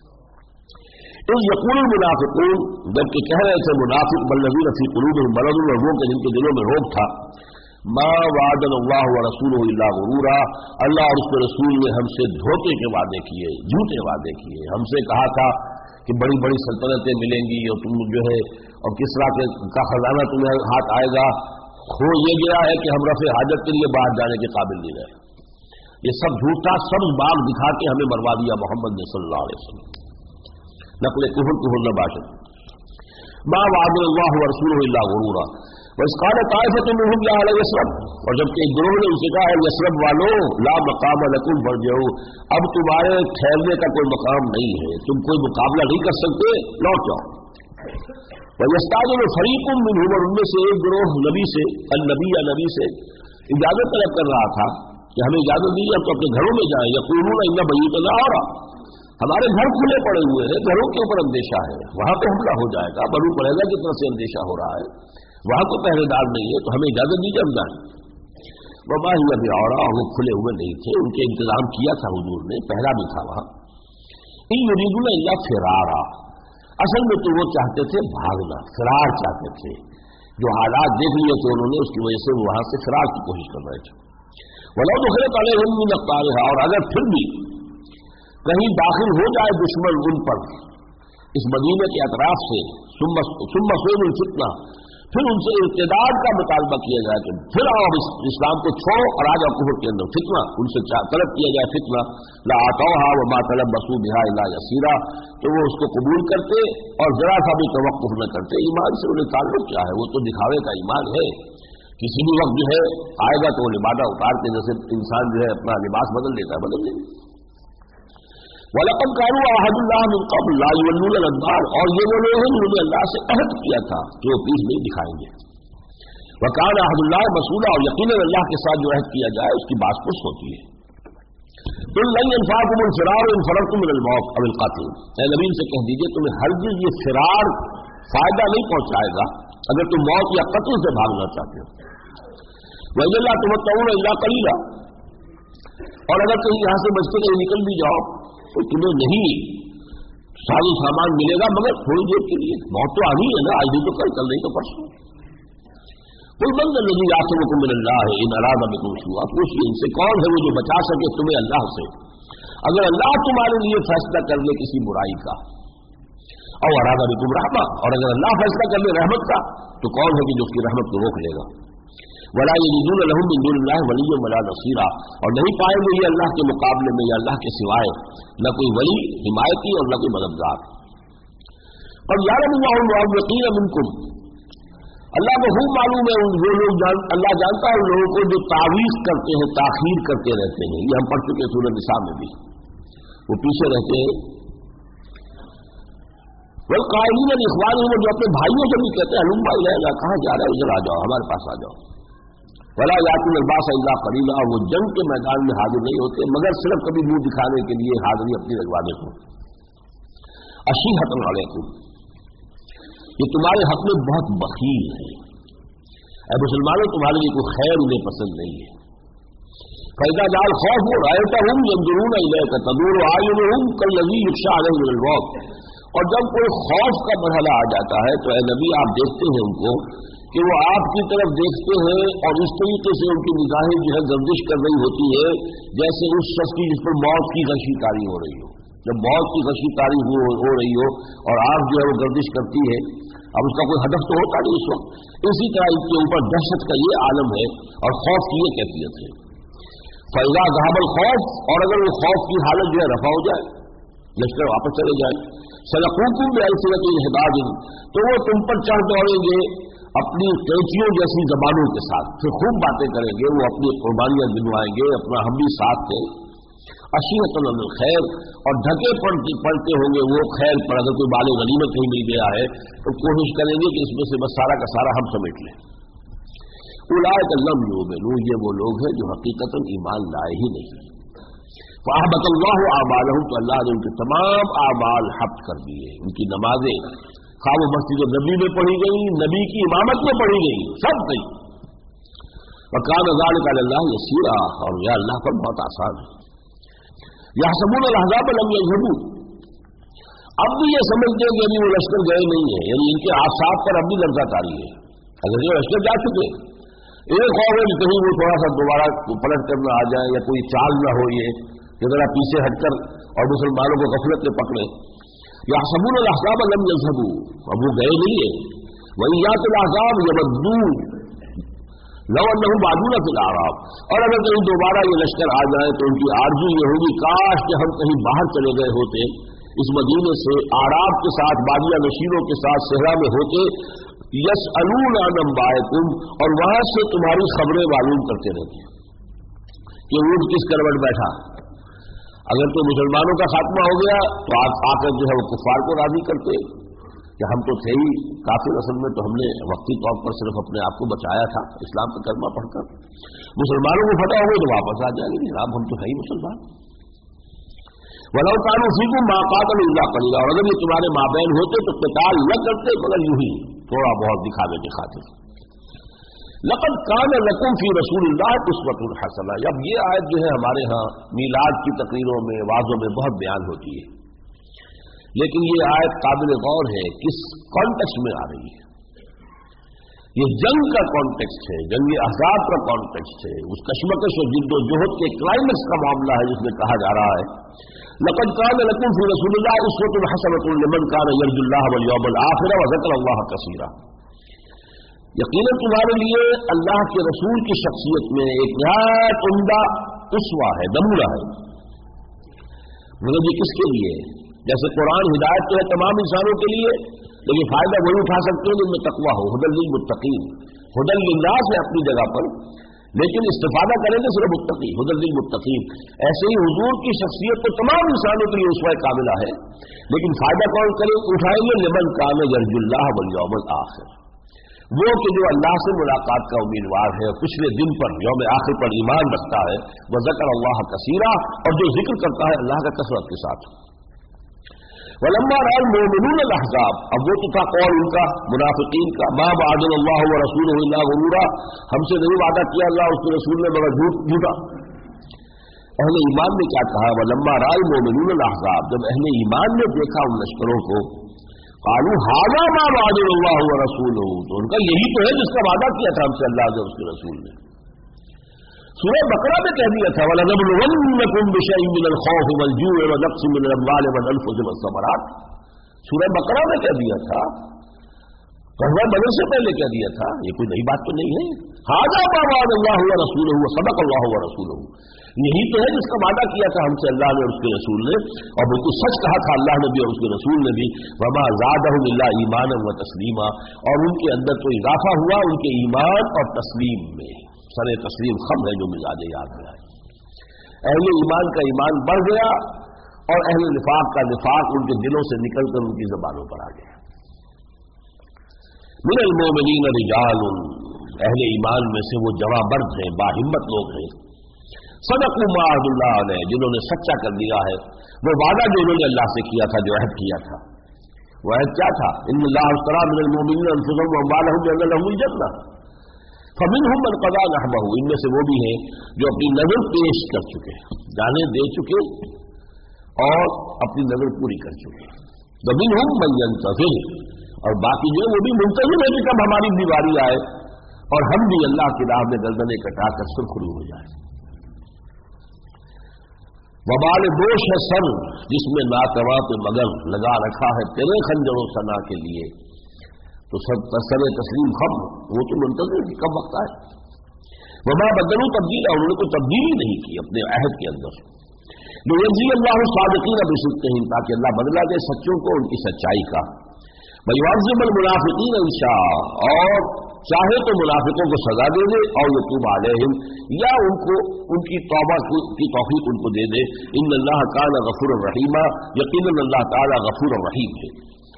ساتھ۔ اس یقول المنافقون، جبکہ کہہ رہے تھے منافق، والذین فی قلوبہم مرض، اور وہ کہ جن کے دلوں میں روگ تھا، ما وعدنا اللہ ورسولہ الا غرورا، اللہ اور اس کے رسول نے ہم سے دھوکے کے وعدے کیے، جھوٹے وعدے کیے، ہم سے کہا تھا کہ بڑی بڑی سلطنتیں ملیں گی اور تم جو ہے اور کس طرح کا خزانہ تمہیں ہاتھ آئے گا، ہو یہ گیا ہے کہ ہم رفع حاجت کے لیے باہر جانے کے قابل نہیں رہے۔ یہ سب جھوٹا سبز باغ دکھا کے ہمیں مروا دیا محمد نے صلی اللہ علیہ وسلم۔ نقل کفر نباشد ما وعدنا اللہ ورسولہ الا غرورا، وإذ قال طائفة منهم يا أهل يثرب، اور جبکہ ایک گروہ نے ان سے کہا یثرب والوں لا مقام لکم فارجعوا، اب تمہارے ٹھہرنے کا کوئی مقام نہیں ہے، تم کوئی مقابلہ نہیں کر سکتے، لوٹ جاؤ۔ وَيَسْتَأْذِنُ فَرِيقٌ مِّنْهُمْ، اور ان میں سے ایک گروہ نبی سے، نبی سے اجازت طلب کر رہا تھا کہ ہمیں اجازت دیجیے ہم تو اپنے گھروں میں جائیں۔ یقولون ان بیوتنا عورا، ہمارے گھر کھلے پڑے ہوئے ہیں، گھروں کے اوپر اندیشہ ہے، وہاں پہ حملہ ہو جائے گا، بنو قریظہ کی طرف سے اندیشہ ہو رہا ہے، وہاں کو پہرے دار نہیں ہے، تو ہمیں اجازت دیجیے ہم جائیں۔ وما ہی ابھی عورا، وہ کھلے ہوئے نہیں تھے، ان کے انتظام کیا تھا حضور نے، پہرا بھی تھا وہاں۔ ان یریدون الا فرارا، اصل میں تو وہ چاہتے تھے بھاگنا، فرار چاہتے تھے، جو حالات دیکھ لیے تھے انہوں نے اس کی وجہ سے وہاں سے فرار کی کوشش کر رہے تھے۔ ولو دخلت علیہم من اقطارها، اور اگر پھر بھی کہیں داخل ہو جائے دشمن ان پر اس مدینے کے اطراف سے، ثم صوب الفتنہ، پھر ان سے ارتداد کا مطالبہ کیا جائے کہ پھر آؤ اسلام کو چھوڑو اور آ جاؤ کفر کے اندر، فتنہ ان سے طلب کیا جائے فتنہ، لآتوہا وما تلبسوا بها الا یسیرا، تو وہ اس کو قبول کرتے اور ذرا سا بھی توقف نہ کرتے۔ ایمان سے انہیں تعلق کیا ہے؟ وہ تو دکھاوے کا ایمان ہے، کسی بھی وقت جو ہے آئے گا تو وہ لبادہ اتار کے جیسے انسان جو ہے اپنا لباس بدل دیتا ہے، بدل دیں گے۔ وَلَقَدْ كَانُوا عَاهَدُوا اللَّهِ مِن قَبْلُ لَا يُوَلُّونَ الْأَدْبَارَ، اور یہ وہ لوگ ہیں جنہوں نے اللہ سے عہد کیا تھا کہ وہ پیٹھ نہیں دکھائیں گے۔ وَكَانَ عَهْدُ اللَّهِ مَسْئُولًا، اور یقیناً اللہ کے ساتھ جو عہد کیا جائے اس کی بات پرس ہوتی ہے۔ قُل لَّن يَنفَعَكُمُ الْفِرَارُ إِن فَرَرْتُم مِّنَ الْمَوْتِ أَوِ الْقَتْلِ، اے نبی سے کہہ دیجیے تمہیں ہرگز یہ فرار فائدہ نہیں پہنچائے گا اگر تم موت یا قتل سے بھاگنا چاہتے ہو۔ وَإِذًا لَّا تُمَتَّعُونَ إِلَّا قَلِيلًا، اور اگر کہیں یہاں سے بچ کے کہیں نکل بھی جاؤ تو تمہیں نہیں ساز و سامان ملے گا مگر تھوڑی دیر کے لیے، موت تو آنی ہے نا، آج نہیں تو کل، کل نہیں تو پرسوں۔ قل من ذا الذی یعصمکم من اللہ ان اراد بکم سوءا، پوچھئے ان سے کون ہے وہ جو بچا سکے تمہیں اللہ سے اگر اللہ تمہارے لیے فیصلہ کر لے کسی برائی کا، او اراد بکم رحمہ، اور اگر اللہ فیصلہ کر لے رحمت کا تو کون ہے کہ جو اس کی رحمت کو روک لے گا۔ ولا یجدون لهم من دون اللہ ولیا ولا نصیرا، اور نہیں پائیں گے یہ اللہ کے مقابلے میں یا اللہ کے سوائے نہ کوئی ولی حمایتی اور نہ کوئی مددگار۔ اور یعلم اللہ المعوقین منکم، اللہ کو خوب معلوم ہے وہ لوگ اللہ جانتا ہے ان لوگوں کو جو تعویض کرتے ہیں، تاخیر کرتے رہتے ہیں، یہ ہم پڑھ چکے سورۃ النساء میں بھی، وہ پیچھے رہتے ہیں والقائلین لاخوانہم، جو اپنے بھائیوں سے بھی کہتے ہیں ہلم الینا، کہاں جا رہے ہو، ادھر آ جاؤ، ہمارے پاس آ جاؤ. ولا یاتون الباس الا قلیلا، وہ جنگ کے میدان میں حاضر نہیں ہوتے مگر صرف کبھی منہ دکھانے کے لیے حاضری اپنی لگوا دیتے. اشیحۃ علیکم، یہ تمہارے حق میں بہت بخیل ہے. اے مسلمانوں، تمہارے لیے کوئی خیر انہیں پسند نہیں ہے. فإذا جاء الخوف رأيتهم ينظرون إليك تدور أعينهم كالذي يخشى عليه من الموت، اور جب کوئی خوف کا مرحلہ آ جاتا ہے تو اے نبی آپ دیکھتے ہیں ان کو کہ وہ آپ کی طرف دیکھتے ہیں اور اس طریقے سے ان کی نگاہیں جو ہے گردش کر رہی ہوتی ہے جیسے اس شخص کی جس پر موت کی غشی تاری ہو رہی ہو. جب موت کی غشی تاری ہو رہی ہو اور آپ جو ہے وہ گردش کرتی ہے، اب اس کا کوئی ہدف تو ہوتا نہیں اس وقت. اسی طرح اس کے اوپر دہشت کا یہ عالم ہے اور خوف کی یہ کیفیت ہے. فإذا ذهب الخوف، اور اگر وہ خوف کی حالت جو ہے رفع ہو جائے، لشکر واپس چلے جائے، سلقوکم بألسنۃ حداد، تو وہ تم پر چڑھ دوڑیں گے اپنی قینچیوں جیسی زبانوں کے ساتھ، پھر خوب باتیں کریں گے، وہ اپنی قربانیاں دلوائیں گے، اپنا ہم بھی ساتھ دیں. اشیحۃ الخیر، اور ڈھکے پڑتے ہوں گے وہ خیر پر. اگر کوئی مال غنیمت کہیں مل گیا ہے تو کوشش کریں گے کہ اس میں سے بس سارا کا سارا ہم سمیٹ لیں. اولئک لم یؤمنوا، یہ وہ لوگ ہیں جو حقیقتاً ایمان لائے ہی نہیں. فأحبط اللہ اعمالهم، تو اللہ نے ان کے تمام اعمال حبط کر دیے. ان کی نمازیں خواہ وہ مسجد نبی میں پڑھی گئی، نبی کی امامت میں پڑھی گئی، سب گئی. وکان ذلک علی اللہ یسیرا، اور یہ اللہ پر بہت آسان ہے. یحسبون الاحزاب لم یذهبوا، اب بھی یہ سمجھتے ہیں کہ ابھی وہ لشکر گئے نہیں ہیں، یعنی ان کے اعصاب پر اب بھی لرزہ طاری ہے. اگر یہ لشکر جا چکے، ایک خوف ہے کہ کہیں وہ تھوڑا سا دوبارہ پلٹ کر نہ آ جائے یا کوئی چال نہ ہو، یہ کہ ذرا پیچھے ہٹ کر اور مسلمانوں کو غفلت میں پکڑے. یحسبون الاحزاب لم یذهبوا، اب وہ گئے نہیں ہیں. وَإِيَّاتِ الْأَحْزَابِ يَوَدُّونَ لَوْ أَنَّهُمْ بَعْدُونَ فِي الْأَعْرَابِ، اور اگر کہیں دوبارہ یہ لشکر آ جائے تو ان کی آرزو یہ ہوگی کاش کہ ہم کہیں باہر چلے گئے ہوتے، اس مدینے سے اعراب کے ساتھ، بادیہ نشینوں کے ساتھ صحرا میں ہوتے. یسألون عن انبائکم، اور وہاں سے تمہاری خبریں معلوم کرتے رہتے کہ اونٹ کس کروٹ بیٹھا. اگر تو مسلمانوں کا خاتمہ ہو گیا تو آ کر جو ہے وہ کفار کو راضی کرتے کہ ہم تو تھے ہی کافر، اصل میں تو ہم نے وقتی طور پر صرف اپنے آپ کو بچایا تھا اسلام کا کلمہ پڑھ کر. مسلمانوں کو فتح ہو گئی تو واپس آ جائیں گے، جناب ہم تو ہے ہی مسلمان. وَلَوْ كَانُوا فِيكُمْ مَا قَاتَلُوا إِلَّا قَلِيلًا، اور اگر یہ تمہارے مابین ہوتے تو قتال نہ کرتے مگر یوں ہی تھوڑا بہت دکھاوے کی خاطر. لقد كان لكم في رسول الله اسوة حسنة، اب یہ آیت جو ہے ہمارے ہاں میلاد کی تقریروں میں وعظوں میں بہت بیان ہوتی ہے، لیکن یہ آیت قابل غور ہے کس کانٹیکسٹ میں آ رہی ہے. یہ جنگ کا کانٹیکسٹ ہے، جنگ احزاب کا کانٹیکسٹ ہے، اس کشمکش اور جد و جہد کے کلائمیکس کا معاملہ ہے جس میں کہا جا رہا ہے لقد كان لكم في رسول الله اسوة حسنة لمن كان يرجو الله واليوم الآخر وذكر الله كثيرا. یقیناً تمہارے لیے اللہ کے رسول کی شخصیت میں ایک نہایت عمدہ اسوہ ہے، نمونہ ہے. مگر یہ کس کے لیے؟ جیسے قرآن ہدایت تو ہے تمام انسانوں کے لیے، لیکن فائدہ وہی اٹھا سکتے ہیں جن میں تقویٰ ہو. ھدی للمتقین، ھدی للناس ہے اپنی جگہ پر، لیکن استفادہ کریں گے صرف متقی، ھدی للمتقین. ایسے ہی حضور کی شخصیت تو تمام انسانوں کے لیے اسوہ کاملہ ہے، لیکن فائدہ کون کرے اٹھائیں گے؟ لمن کان یرجو اللہ والیوم الآخر، وہ کہ جو اللہ سے ملاقات کا امیدوار ہے، پچھلے دن پر یوم آخر پر ایمان رکھتا ہے. وذکر اللہ کثیرا، اور جو ذکر کرتا ہے اللہ کا کثرت کے ساتھ. ولما رأى المؤمنون الاحزاب، اب وہ تو تھا قول ان کا منافقین کا، ما وعدنا اللہ ورسولہ الا غرورا، ہم سے نہیں وعدہ کیا اللہ اس کے رسول نے مگر جھوٹا. اہل ایمان نے کیا کہا؟ ولما رأى المؤمنون الاحزاب، جب اہل ایمان نے دیکھا ان لشکروں کو، قالوا ھذا ما وعدنا اللہ ورسولہ، تو ان کا یہی تو ہے جس کا وعدہ کیا تھا ہم سے اللہ اور اس کے رسول نے. سورہ بقرہ میں کہہ دیا تھا وَلَنَبْلُوَنَّكُمْ بِشَيْءٍ مِّنَ الْخَوْفِ وَالْجُوعِ وَنَقْصٍ مِّنَ الْأَمْوَالِ وَالْأَنفُسِ وَالثَّمَرَاتِ. سورہ بقرہ میں کہہ دیا تھا، غزوہ بدر سے پہلے کہہ دیا تھا، یہ کوئی نئی بات تو نہیں ہے. ھذا ما وعد اللہ ورسولہ وصدق اللہ ورسولہ، یہی تو ہے جس کا وعدہ کیا تھا ہم سے اللہ نے اور اس کے رسول نے، اور بالکل سچ کہا تھا اللہ نے بھی اور اس کے رسول نے بھی. وما زادہم الا ایمانا وتسلیما، اور ان کے اندر تو اضافہ ہوا ان کے ایمان اور تسلیم میں. سر تسلیم خم ہے جو مزاج یاد ہے. اہل ایمان کا ایمان بڑھ گیا اور اہل نفاق کا نفاق ان کے دلوں سے نکل کر ان کی زبانوں پر آ گیا. من المؤمنین رجال، اہل ایمان میں سے وہ جواں مرد ہیں، باہمت لوگ ہیں، صدقوا ما عهد اللہ علیہ، جنہوں نے سچا کر دیا ہے وہ وعدہ جو انہوں نے اللہ سے کیا تھا، جو عہد کیا تھا. وہ عہد کیا تھا؟ ان اللہ اشترى من المؤمنین انفسهم واموالهم بان لهم الجنہ فمنهم من قضى نحبه، ان میں سے وہ بھی ہیں جو اپنی نظر پیش کر چکے، جانیں دے چکے اور اپنی نظر پوری کر چکے. ومنهم من ينتظر، اور باقی جو وہ بھی منتظر ہے کہ کب ہماری بھی باری آئے اور ہم بھی اللہ کی راہ میں گردنیں کٹا کر سرخرو ہو جائیں. وبال دوش ہے سر جس میں ناتوا پہ مگر لگا رکھا ہے تیرے خنجر و ثنا کے لیے، تو سر تسلیم خم، وہ تو منتظر کہ کب وقت آئے. وما بدلوا تبدیلا، انہوں نے کوئی تبدیلی نہیں کی اپنے عہد کے اندر. لیجزی اللہ الصادقین بصدقہم، تاکہ اللہ بدلا دے سچوں کو ان کی سچائی کا. ویعذب المنافقین ان شاء، اور چاہے تو منافقوں کو سزا دے دے، اور یتوب علیہم، یا ان کو ان کی توبہ کی توفیق ان کو دے دے. ان اللہ کان غفور الرحیم، یقیناً اللہ تعالی غفور الرحیم ہے.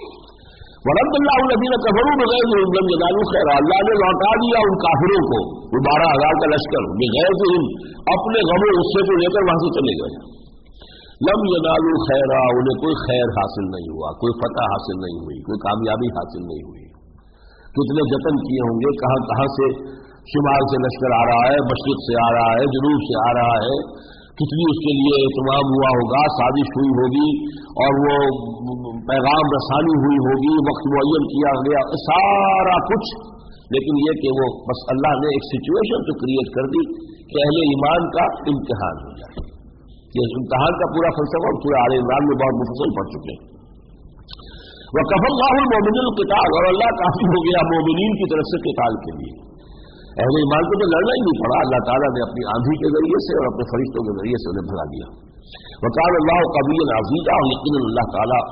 ورد اللہ الذین کفروا بغیظہم لم ینالوا خیرا، اللہ نے لوٹا دیا ان کافروں کو، وہ 12,000 کا لشکر، بغیظہم، اپنے غم و غصے کو لے کر وہاں سے چلے گئے. لم ینالوا خیرا، انہیں کوئی خیر حاصل نہیں ہوا، کوئی فتح حاصل نہیں ہوئی، کوئی کامیابی حاصل نہیں ہوئی. کتنے جتن کیے ہوں گے، کہاں کہاں سے شمال سے لشکر آ رہا ہے، مشرق سے آ رہا ہے، جنوب سے آ رہا ہے، کتنی اس کے لیے اہتمام ہوا ہوگا، سازش ہوئی ہوگی اور وہ پیغام رسانی ہوئی ہوگی، وقت معین کیا گیا، سارا کچھ. لیکن یہ کہ وہ بس اللہ نے ایک سچویشن تو کریٹ کر دی کہ اہل ایمان کا امتحان ہو جائے. یہ امتحان کا پورا فلسفہ اور پورا آل عمران میں بہت مفصل پڑھ چکے ہیں. وَكَفَى اللَّهُ الْمُؤْمِنِينَ الْقِتَالَ، اور اللہ کافی ہو گیا مومنین کی طرف سے قتال کے لیے. اہل ایمان کو تو لڑنا ہی نہیں پڑا، اللہ تعالیٰ نے اپنی آندھی کے ذریعے سے اور اپنے فرشتوں کے ذریعے سے انہیں بھگا دیا. وَكَانَ اللَّهُ قَوِيًّا عَزِيزًا، اور یقیناً اللہ تعالیٰ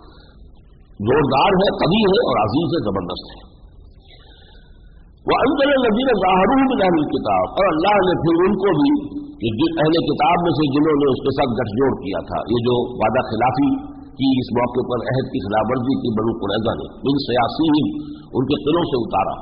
زوردار ہے، قوی ہے اور عزیز ہے، زبردست ہے. وَأَنزَلَ الَّذِينَ ظَاهَرُوهُم مِّنْ أَهْلِ الْكِتَابِ، اور اللہ نے پھر ان کو بھی اہل کتاب میں سے جنہوں نے اس کے ساتھ گٹھ جوڑ کیا تھا، یہ جو وعدہ خلافی کی اس موقع پر عہد کی خلاف ورزی کی بنو قریظہ نے، من سیاسیہم، ان کے قلعوں سے اتارا.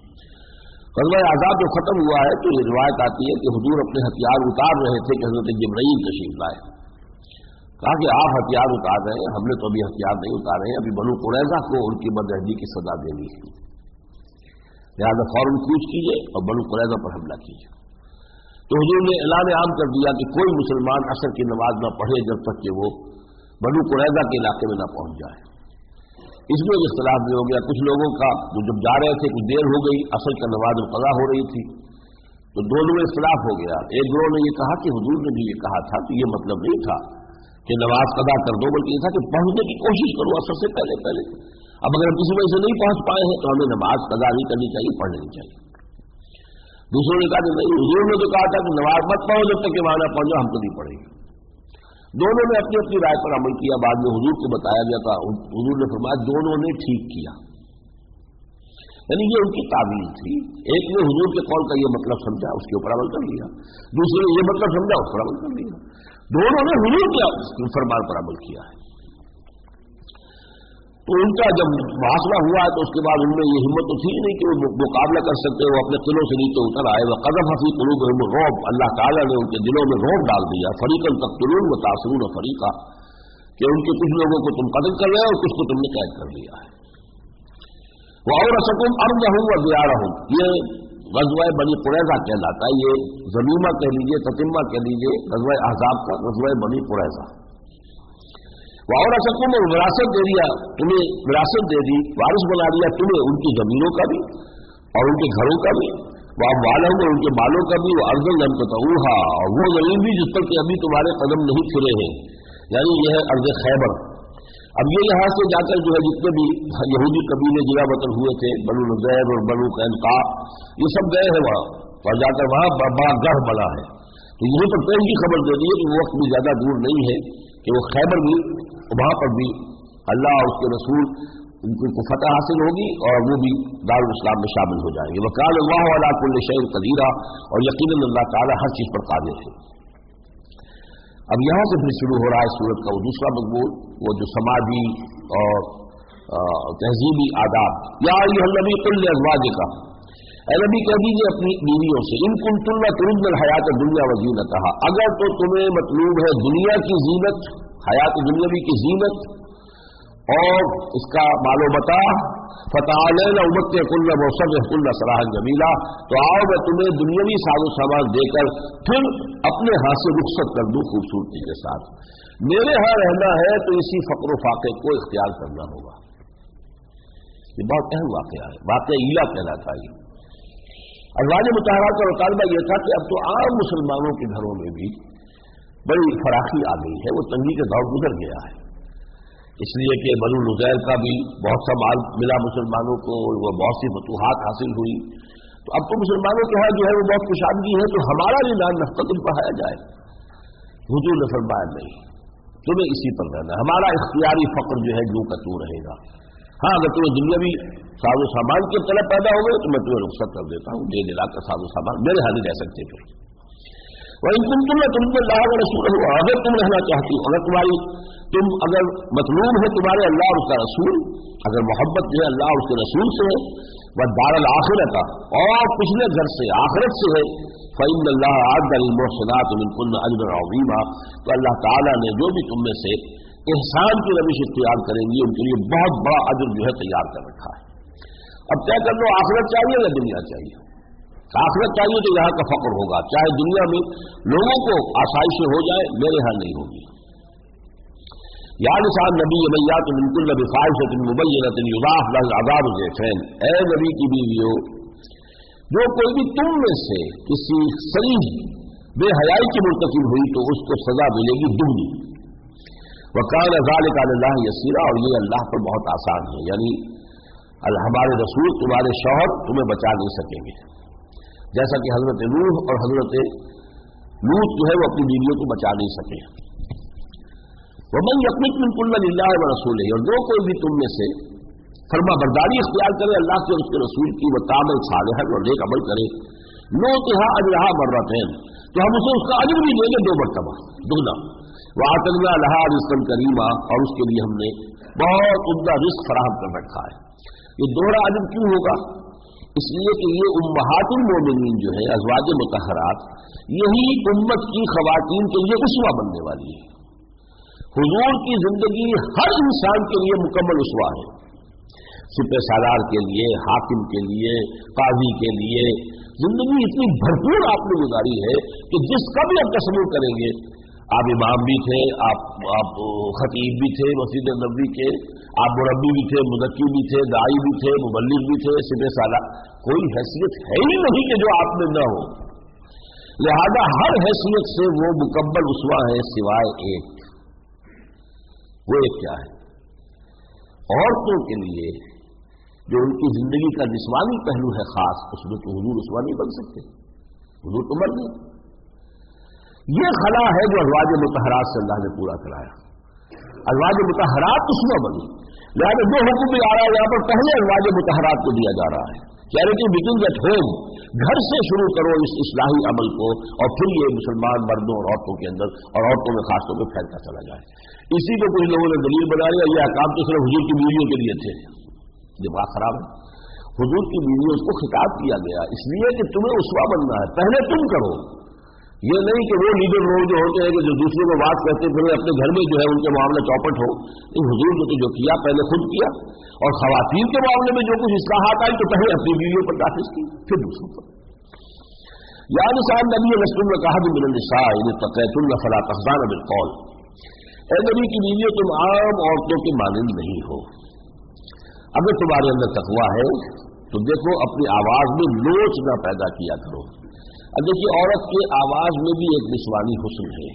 غزوہ احزاب جو ختم ہوا ہے تو یہ روایت آتی ہے کہ حضور اپنے ہتھیار اتار رہے تھے کہ حضرت جبرائیل تشریف لائے. کہا کہ آپ ہتھیار اتار رہے ہیں، ہم نے تو ابھی ہتھیار نہیں اتارے ہیں، ابھی بنو قریظہ کو ان کی بدعہدی کی سزا دینی ہے، لہٰذا فوراً کوچ کیجیے اور بنو قریظہ پر حملہ کیجیے. تو حضور نے اعلان عام کر دیا کہ کوئی مسلمان عصر کی نماز نہ پڑھے جب تک کہ وہ بنو قریظہ کے علاقے میں نہ پہنچ جائے. اس میں اختلاف بھی ہو گیا، کچھ لوگوں کا جو جب جا رہے تھے کچھ دیر ہو گئی، عصر کا نماز قضا ہو رہی تھی، تو دونوں میں اختلاف ہو گیا. ایک گروہ نے یہ کہا کہ حضور نے بھی یہ کہا تھا کہ یہ مطلب نہیں تھا کہ نماز قضا کر دو، بلکہ یہ تھا کہ پہنچنے کی کوشش کرو عصر سے پہلے پہلے. اب اگر ہم کسی وجہ سے نہیں پہنچ پائے ہیں تو ہمیں نماز قضا نہیں کرنی چاہیے، پڑھ لینی چاہیے. دوسروں نے کہا کہ نہیں، حضور نے تو کہا تھا کہ نماز مت پڑھو جب تک کہ وہاں نہ پہنچو، ہم تو نہیں پڑھیں گے. دونوں نے اپنی اپنی رائے پر عمل کیا. بعد میں حضور کو بتایا گیا تھا، حضور نے فرمایا دونوں نے ٹھیک کیا. یعنی یہ ان کی تعبیر تھی. ایک نے حضور کے قول کا یہ مطلب سمجھا، اس کے اوپر عمل کر لیا، دوسرے نے یہ مطلب سمجھا، اس پر عمل کر لیا. دونوں نے حضور کے فرمان پر عمل کیا ہے. تو ان کا جب محاصرہ ہوا ہے تو اس کے بعد ان میں یہ ہمت تو تھی نہیں کہ وہ مقابلہ کر سکتے، وہ اپنے قلعوں سے نیچے اتر آئے. وقذف فی قلوبہم الرعب، اللہ تعالیٰ نے ان کے دلوں میں رعب ڈال دیا. فریقا تقتلون وتأسرون فریقا، کہ ان کے کچھ لوگوں کو تم قتل کر رہے ہو اور کچھ کو تم نے قید کر لیا ہے. وَأَوْرَثَكُمْ أَرْضَهُمْ وَدِيَارَهُمْ، یہ غزوہ بنی قریظہ کہلاتا ہے. یہ ضمیمہ کہہ لیجیے، تتمہ کہہ لیجیے غزوہ احزاب کا، غزوہ بنی قریظہ. وَأَوْرَثَكُمْ، اور وراثت دے دیا تمہیں، وراثت دے دی، وارث بنا دیا تمہیں ان کی زمینوں کا بھی اور ان کے گھروں کا بھی، وَأَمْوَالَهُمْ، اور ان کے مالوں کا بھی، وَأَرْضًا لَمْ تَطَئُوهَا، اور وہ زمین بھی جس پر کہ ابھی تمہارے قدم نہیں پھرے ہیں، یعنی یہ ہے ارض خیبر. اب یہ یہاں سے جا کر جو ہے جتنے بھی یہودی قبیلے جلا وطن ہوئے تھے، بنو نضیر اور بنو قینقاع، یہ سب گئے ہیں وہاں، اور جا کر وہاں بڑا گڑھ بنا ہے. تو یہ تو پہلے ہی خبر دے دی ہے کہ وہ وقت بھی زیادہ دور نہیں ہے کہ وہ خیبر بھی، وہاں پر بھی اللہ اور اس کے رسول ان کو فتح حاصل ہوگی اور وہ بھی دارالاسلام میں شامل ہو جائیں گے. وَكَانَ اللَّهُ عَلَىٰ كُلِّ شَيْءٍ قَدِيرًا، اور یقیناً اللہ تعالیٰ ہر چیز پر قادر ہے. اب یہاں سے پھر شروع ہو رہا ہے سورت کا وہ دوسرا مضمون، وہ جو سماجی اور تہذیبی آداب۔ یا ایھا النبی قل لازواجک، اے نبی کہہ دیجیے اپنی بیویوں سے، ان کنتن تردن الحیات الدنیا وزینتہا، اگر تو تمہیں مطلوب ہے دنیا کی زینت، حیات دنیاوی کی زینت اور اس کا مال و متاع، فتعالین امتعکن واسرحکن سراحا جمیلا، تو آؤ میں تمہیں دنیاوی ساز و سامان دے کر پھر اپنے ہاتھ سے رخصت کر دوں خوبصورتی کے ساتھ۔ میرے ہاں رہنا ہے تو اسی فقر و فاقے کو اختیار کرنا ہوگا۔ یہ بہت اہم واقعہ ہے، واقعہ ایلا کہلاتا ہے۔ ازواج مطہرات کا مطالبہ یہ تھا کہ اب تو عام مسلمانوں کے گھروں میں بھی بڑی فراخی آ گئی ہے، وہ تنگی کا دور گزر گیا ہے، اس لیے کہ بنو نذیر کا بھی بہت سا مال ملا مسلمانوں کو، وہ بہت سی فتوحات حاصل ہوئی، تو اب تو مسلمانوں کے ہاں جو ہے وہ بہت کشادگی ہے، تو ہمارا بھی نام نفقت پڑھایا جائے۔ حضور نے فرمایا نہیں، تمہیں اسی پر رہنا، ہمارا اختیاری فقر جو ہے جو کا تو رہے گا۔ ہاں اگر تمہیں دنیاوی ساز و سامان کی طلب پیدا ہو گئی تو میں تمہیں رخصت کر دیتا ہوں، دے دلا کر ساز و سامان میرے ہاں نہیں رہ سکتے پھر۔ وَإِن كُنتُمْ تُرِدْنَ اللَّهَ وَرَسُولَهُ، اگر تم رہنا چاہتی ہو، اگر مطلوب ہے تمہارے اللہ اور اس کا رسول، اگر محبت جو ہے اللہ اور اس کے رسول سے ہے، وَالدَّارَ الْآخِرَةَ، اور پچھلے گھر سے آخرت سے ہے، فَإِنَّ اللَّهَ أَعَدَّ لِلْمُحْسِنَاتِ مِنكُنَّ أَجْرًا عَظِيمًا، تو اللہ تعالیٰ نے جو بھی تم میں سے احسان کی روش اختیار کریں گی ان کے لیے بہت بڑا اجر جو ہے تیار کر رکھا ہے۔ اب طے کر لو آخرت چاہیے یا دنیا چاہیے؟ آخرت چاہیے تو یہاں کا فقر ہوگا، چاہے دنیا میں لوگوں کو آسائشیں ہو جائے، میرے ہاں نہیں ہوگی۔ یا نساء النبی من یأت منکن بفاحشۃ مبینۃ یضاعف لها العذاب ضعفین، اے نبی کی بیویوں، جو کوئی بھی تم میں سے کسی صریح بے حیائی کی مرتکب ہوئی تو اس کو سزا ملے گی دگنی۔ وکان ذلک علی اللہ یسیرا، اور یہ اللہ پر بہت آسان ہے، یعنی ہمارے رسول تمہارے شوہر تمہیں بچا نہیں سکیں گے، جیسا کہ حضرت نوح اور حضرت لوط جو ہے وہ اپنی بیویوں کو بچا نہیں سکے۔ ومن یقنط منکن للہ ورسولہ، اور جو کوئی بھی تم میں سے فرما برداری اختیار کرے اللہ کے اور اس کے رسول کی، وتعمل صالحا، اور نیک عمل کرے، نؤتها اجرها مرتين، تو ہم اسے اس کا اجر بھی دیں گے 2 مرتبہ، دگنا۔ وَأَعْتَدْنَا لَهَا رِزْقًا كَرِيمًا، اور اس کے لیے ہم نے بہت عمدہ رزق فراہم کر رکھا ہے۔ یہ دوہرا اجر کیوں ہوگا؟ اس لیے کہ یہ امہات المومنین جو ہے ازواج مطہرات، یہی امت کی خواتین کے لیے اسوہ بننے والی ہے۔ حضور کی زندگی ہر انسان کے لیے مکمل اسوہ ہے، سپہ سالار کے لیے، حاکم کے لیے، قاضی کے لیے، زندگی اتنی بھرپور آپ نے گزاری ہے کہ جس کا بھی آپ تصور کریں گے، آپ امام بھی تھے، آپ خطیب بھی تھے مسجد نبوی کے، آپ مربی بھی تھے، مذکی بھی تھے، داعی بھی تھے، مبلغ بھی تھے، سپہ سالار، کوئی حیثیت ہے ہی نہیں کہ جو آپ میں نہ ہو، لہذا ہر حیثیت سے وہ مکمل اسوہ ہے سوائے ایک۔ وہ ایک کیا ہے؟ عورتوں کے لیے جو ان کی زندگی کا جسمانی پہلو ہے خاص، اس میں تو حضور اسوہ نہیں بن سکتے، حضور تو مر گئے۔ یہ خلا ہے جو ازواج مطہرات سے اللہ نے پورا کرایا، ازواج مطہرات اسوہ بنی، لہٰذا جو حکم بھی آ رہا ہے یہاں پر پہلے ازواج مطہرات کو دیا جا رہا ہے، چیریٹی بگنز ایٹ ہوم، گھر سے شروع کرو اس اصلاحی عمل کو، اور پھر یہ مسلمان مردوں اور عورتوں کے اندر اور عورتوں میں خاص طور پہ پھیلتا چلا جائے۔ اسی کو کچھ لوگوں نے دلیل بنا لیا، یہ احکام تو صرف حضور کی بیویوں کے لیے تھے، یہ بات خراب ہے۔ حضور کی بیویوں کو خطاب کیا گیا اس لیے کہ تمہیں اسوہ بننا ہے، پہلے تم کرو، یہ نہیں کہ وہ لیڈر لوگ جو ہوتے ہیں کہ جو دوسروں کو بات کرتے پھر اپنے گھر میں جو ہے ان کے معاملے چوپٹ ہو۔ حضور نے تو جو کیا پہلے خود کیا، اور خواتین کے معاملے میں جو کچھ اصلاحات آئی تو پہلے اپنی بیویوں پر نافذ کی پھر دوسروں پر۔ یا نساء النبی رسول نے کہا بھی من النساء ان اتقیتن فلا تخضعن بالقول، اے نبی کی بیویوں تم عام عورتوں کے مانند نہیں ہو، اگر تمہارے اندر تقویٰ ہے تو دیکھو اپنی آواز میں لوچ نہ پیدا کیا کرو۔ اب دیکھیے عورت کی آواز میں بھی ایک نسوانی حسن ہے،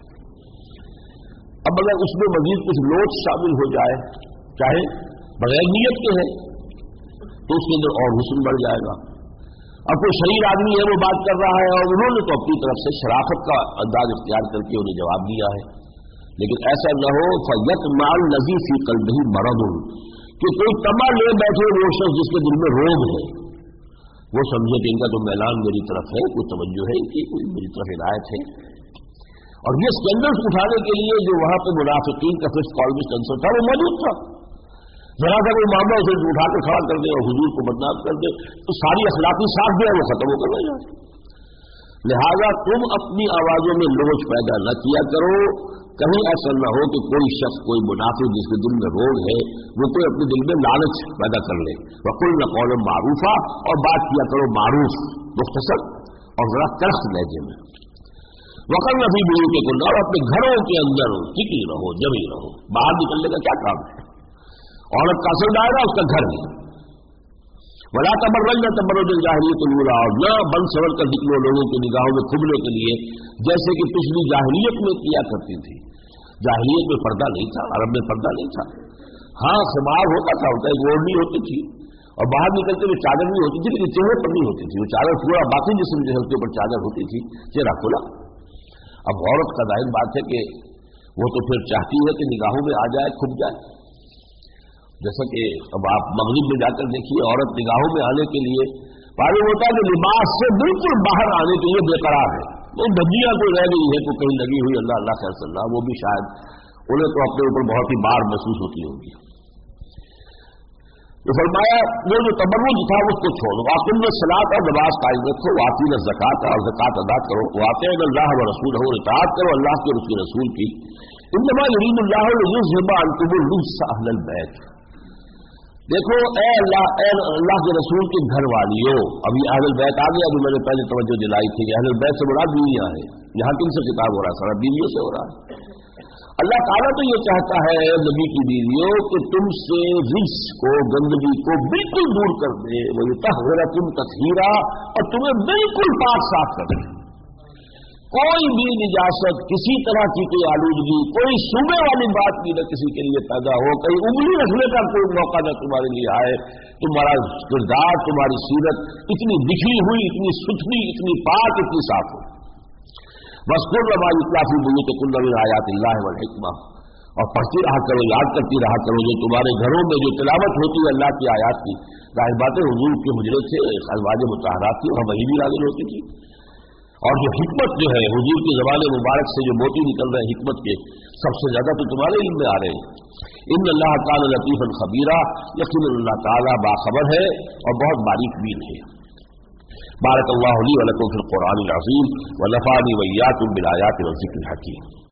اب اگر اس میں مزید کچھ لوچ شامل ہو جائے چاہے بغیر نیت کے ہے تو اس کے اندر اور حسن بڑھ جائے گا۔ اب کوئی شریر آدمی ہے وہ بات کر رہا ہے اور انہوں نے تو اپنی طرف سے شرافت کا انداز اختیار کر کے انہیں جواب دیا ہے، لیکن ایسا نہ ہو فَيَطْمَعَ الَّذِي فِي قَلْبِهِ مَرَضٌ، کہ کوئی طمع لے بیٹھے وہ شخص جس کے دل میں روگ ہے، وہ سمجھے کہ ان کا تو میلان میری طرف ہے، کوئی توجہ ہے ان کی، کوئی میری طرف عنایت ہے، اور یہ स्कैंडल्स उठाने के लिए जो वहां पे मुनाफिकीन का फिस्ट कॉल में कंसर्ट था वो मौजूद था। जरा सा कोई मामला उसे उठा कर खड़ा कर दे और हुजूर को बदनाम कर दे तो सारी अखलाकी साफ जो है वो खत्म होकर रह जाए। लिहाजा तुम अपनी आवाजों में लोच पैदा न किया करो, कहीं ऐसा न हो कि कोई शख्स कोई मुनाफिक जिसके दिल में रोग है वो कोई अपने दिल में लालच पैदा कर ले। वकुल न कौल मारूफा, और बात किया करो मारूफ मुख्तसर और जरा तर्क लहजे में। वकल नफी बुयू के कुल, और अपने घरों के अंदर टिकी रहो, जमी रहो। बाहर निकलने का क्या काम है? औरत का असल दायरा उसका घर है। वला तबर्रज न तबर्रुज जाहिलियत अल-ऊला, और न बन सवर कर निकलो लोगों की निगाहों में खुबने के लिए जैसे कि पिछली जाहिलियत में किया करती थी। जाहिलियत में पर्दा नहीं था, अरब में पर्दा नहीं था। हाँ खिमार होता था, उनका एक ओढ़नी होती थी और बाहर निकलते हुए चादर भी होती थी, लेकिन चेहरे पर नहीं होती थी वो चादर पूरा, बाकी जिसम के ऊपर चादर होती थी, चेहरा खुला। अब औरत का जाहिर बात है कि वो तो फिर चाहती है कि निगाहों में आ जाए, खुब जाए। जैसा कि अब आप मगरिब में जाकर देखिए, औरत निगाहों में आने के लिए मालूम होता है कि लिबास से बिल्कुल बाहर आने के लिए बेकरार है। वो धज्जियां कोई रह गई है तो कहीं लगी हुई, अल्लाह अल्लाह खैर सल्लाह, वो भी शायद उन्हें तो अपने ऊपर बहुत ही बार महसूस होती होगी। तो फरमाया वो जो तबर्रुज था उसको छोड़ो, वाक़िम में सलात और नमाज कायम रखो, वाक़िम ज़कात और ज़कात अदा करो, वाक़िम अल्लाह व रसूल हो, इताअत करो अल्लाह के और उसके रसूल की। इन्नमा युरीदुल्लाहु लियुज़हिबा अन्कुम अर्रिज्स अहलल बैत। देखो ए अल्लाह के रसूल के घर वालियों, अभी अहलुल बैत आ गया, अभी मैंने पहले तवज्जो दिलाई थी कि अहलुल बैत से मुराद बीवियां है। यहाँ किनसे खिताब हो रहा है? सारा बीवियों से हो रहा है। अल्लाह ताला तो ये चाहता है नबी की बीवियों कि तुमसे रिज्स को, गंदगी को बिल्कुल दूर कर दे, वो युतहहिरकुम तत्हीरा, और तुम्हें बिल्कुल पाक साफ कर दे। कोई भी निजासत, किसी तरह की कोई आलूदगी, कोई सुबह वाली बात भी न किसी के लिए पैदा हो, कहीं उंगली रखने का कोई मौका न तुम्हारे लिए आए। तुम्हारा किरदार, तुम्हारी सीरत इतनी बिखरी हुई, इतनी सुथरी, इतनी पाक, इतनी साफ हो। वस्कुर रमा इतलाफी बुयू के कुल नवीन आयात अल्लाह वल हिकमा, और पढ़ती रहा करो, याद करती रहा करो जो तुम्हारे घरों में जो तिलावत होती है अल्लाह की आयात की। जाहिर बात है हुजूर के हुजरे से अज़वाज मुतहरात थी, वहाँ वही भी नाज़िल होती थी। और जो हिकमत जो है हुजूर के ज़बान मुबारक से जो मोती निकल रहे हैं हिकमत के, सबसे ज्यादा तो तुम्हारे इल्म में आ रहे हैं। इन्न अल्लाह कान लतीफ़न खबीरा, यकीनन अल्लाह ताला बाखबर है और बहुत बारीक बीन है। बारक अल्लाहु ली व लकुम फिल कुरानिल अज़ीम व नफ़अनी व इय्याकुम बिल आयाति व ज़िक्रिल हकीम।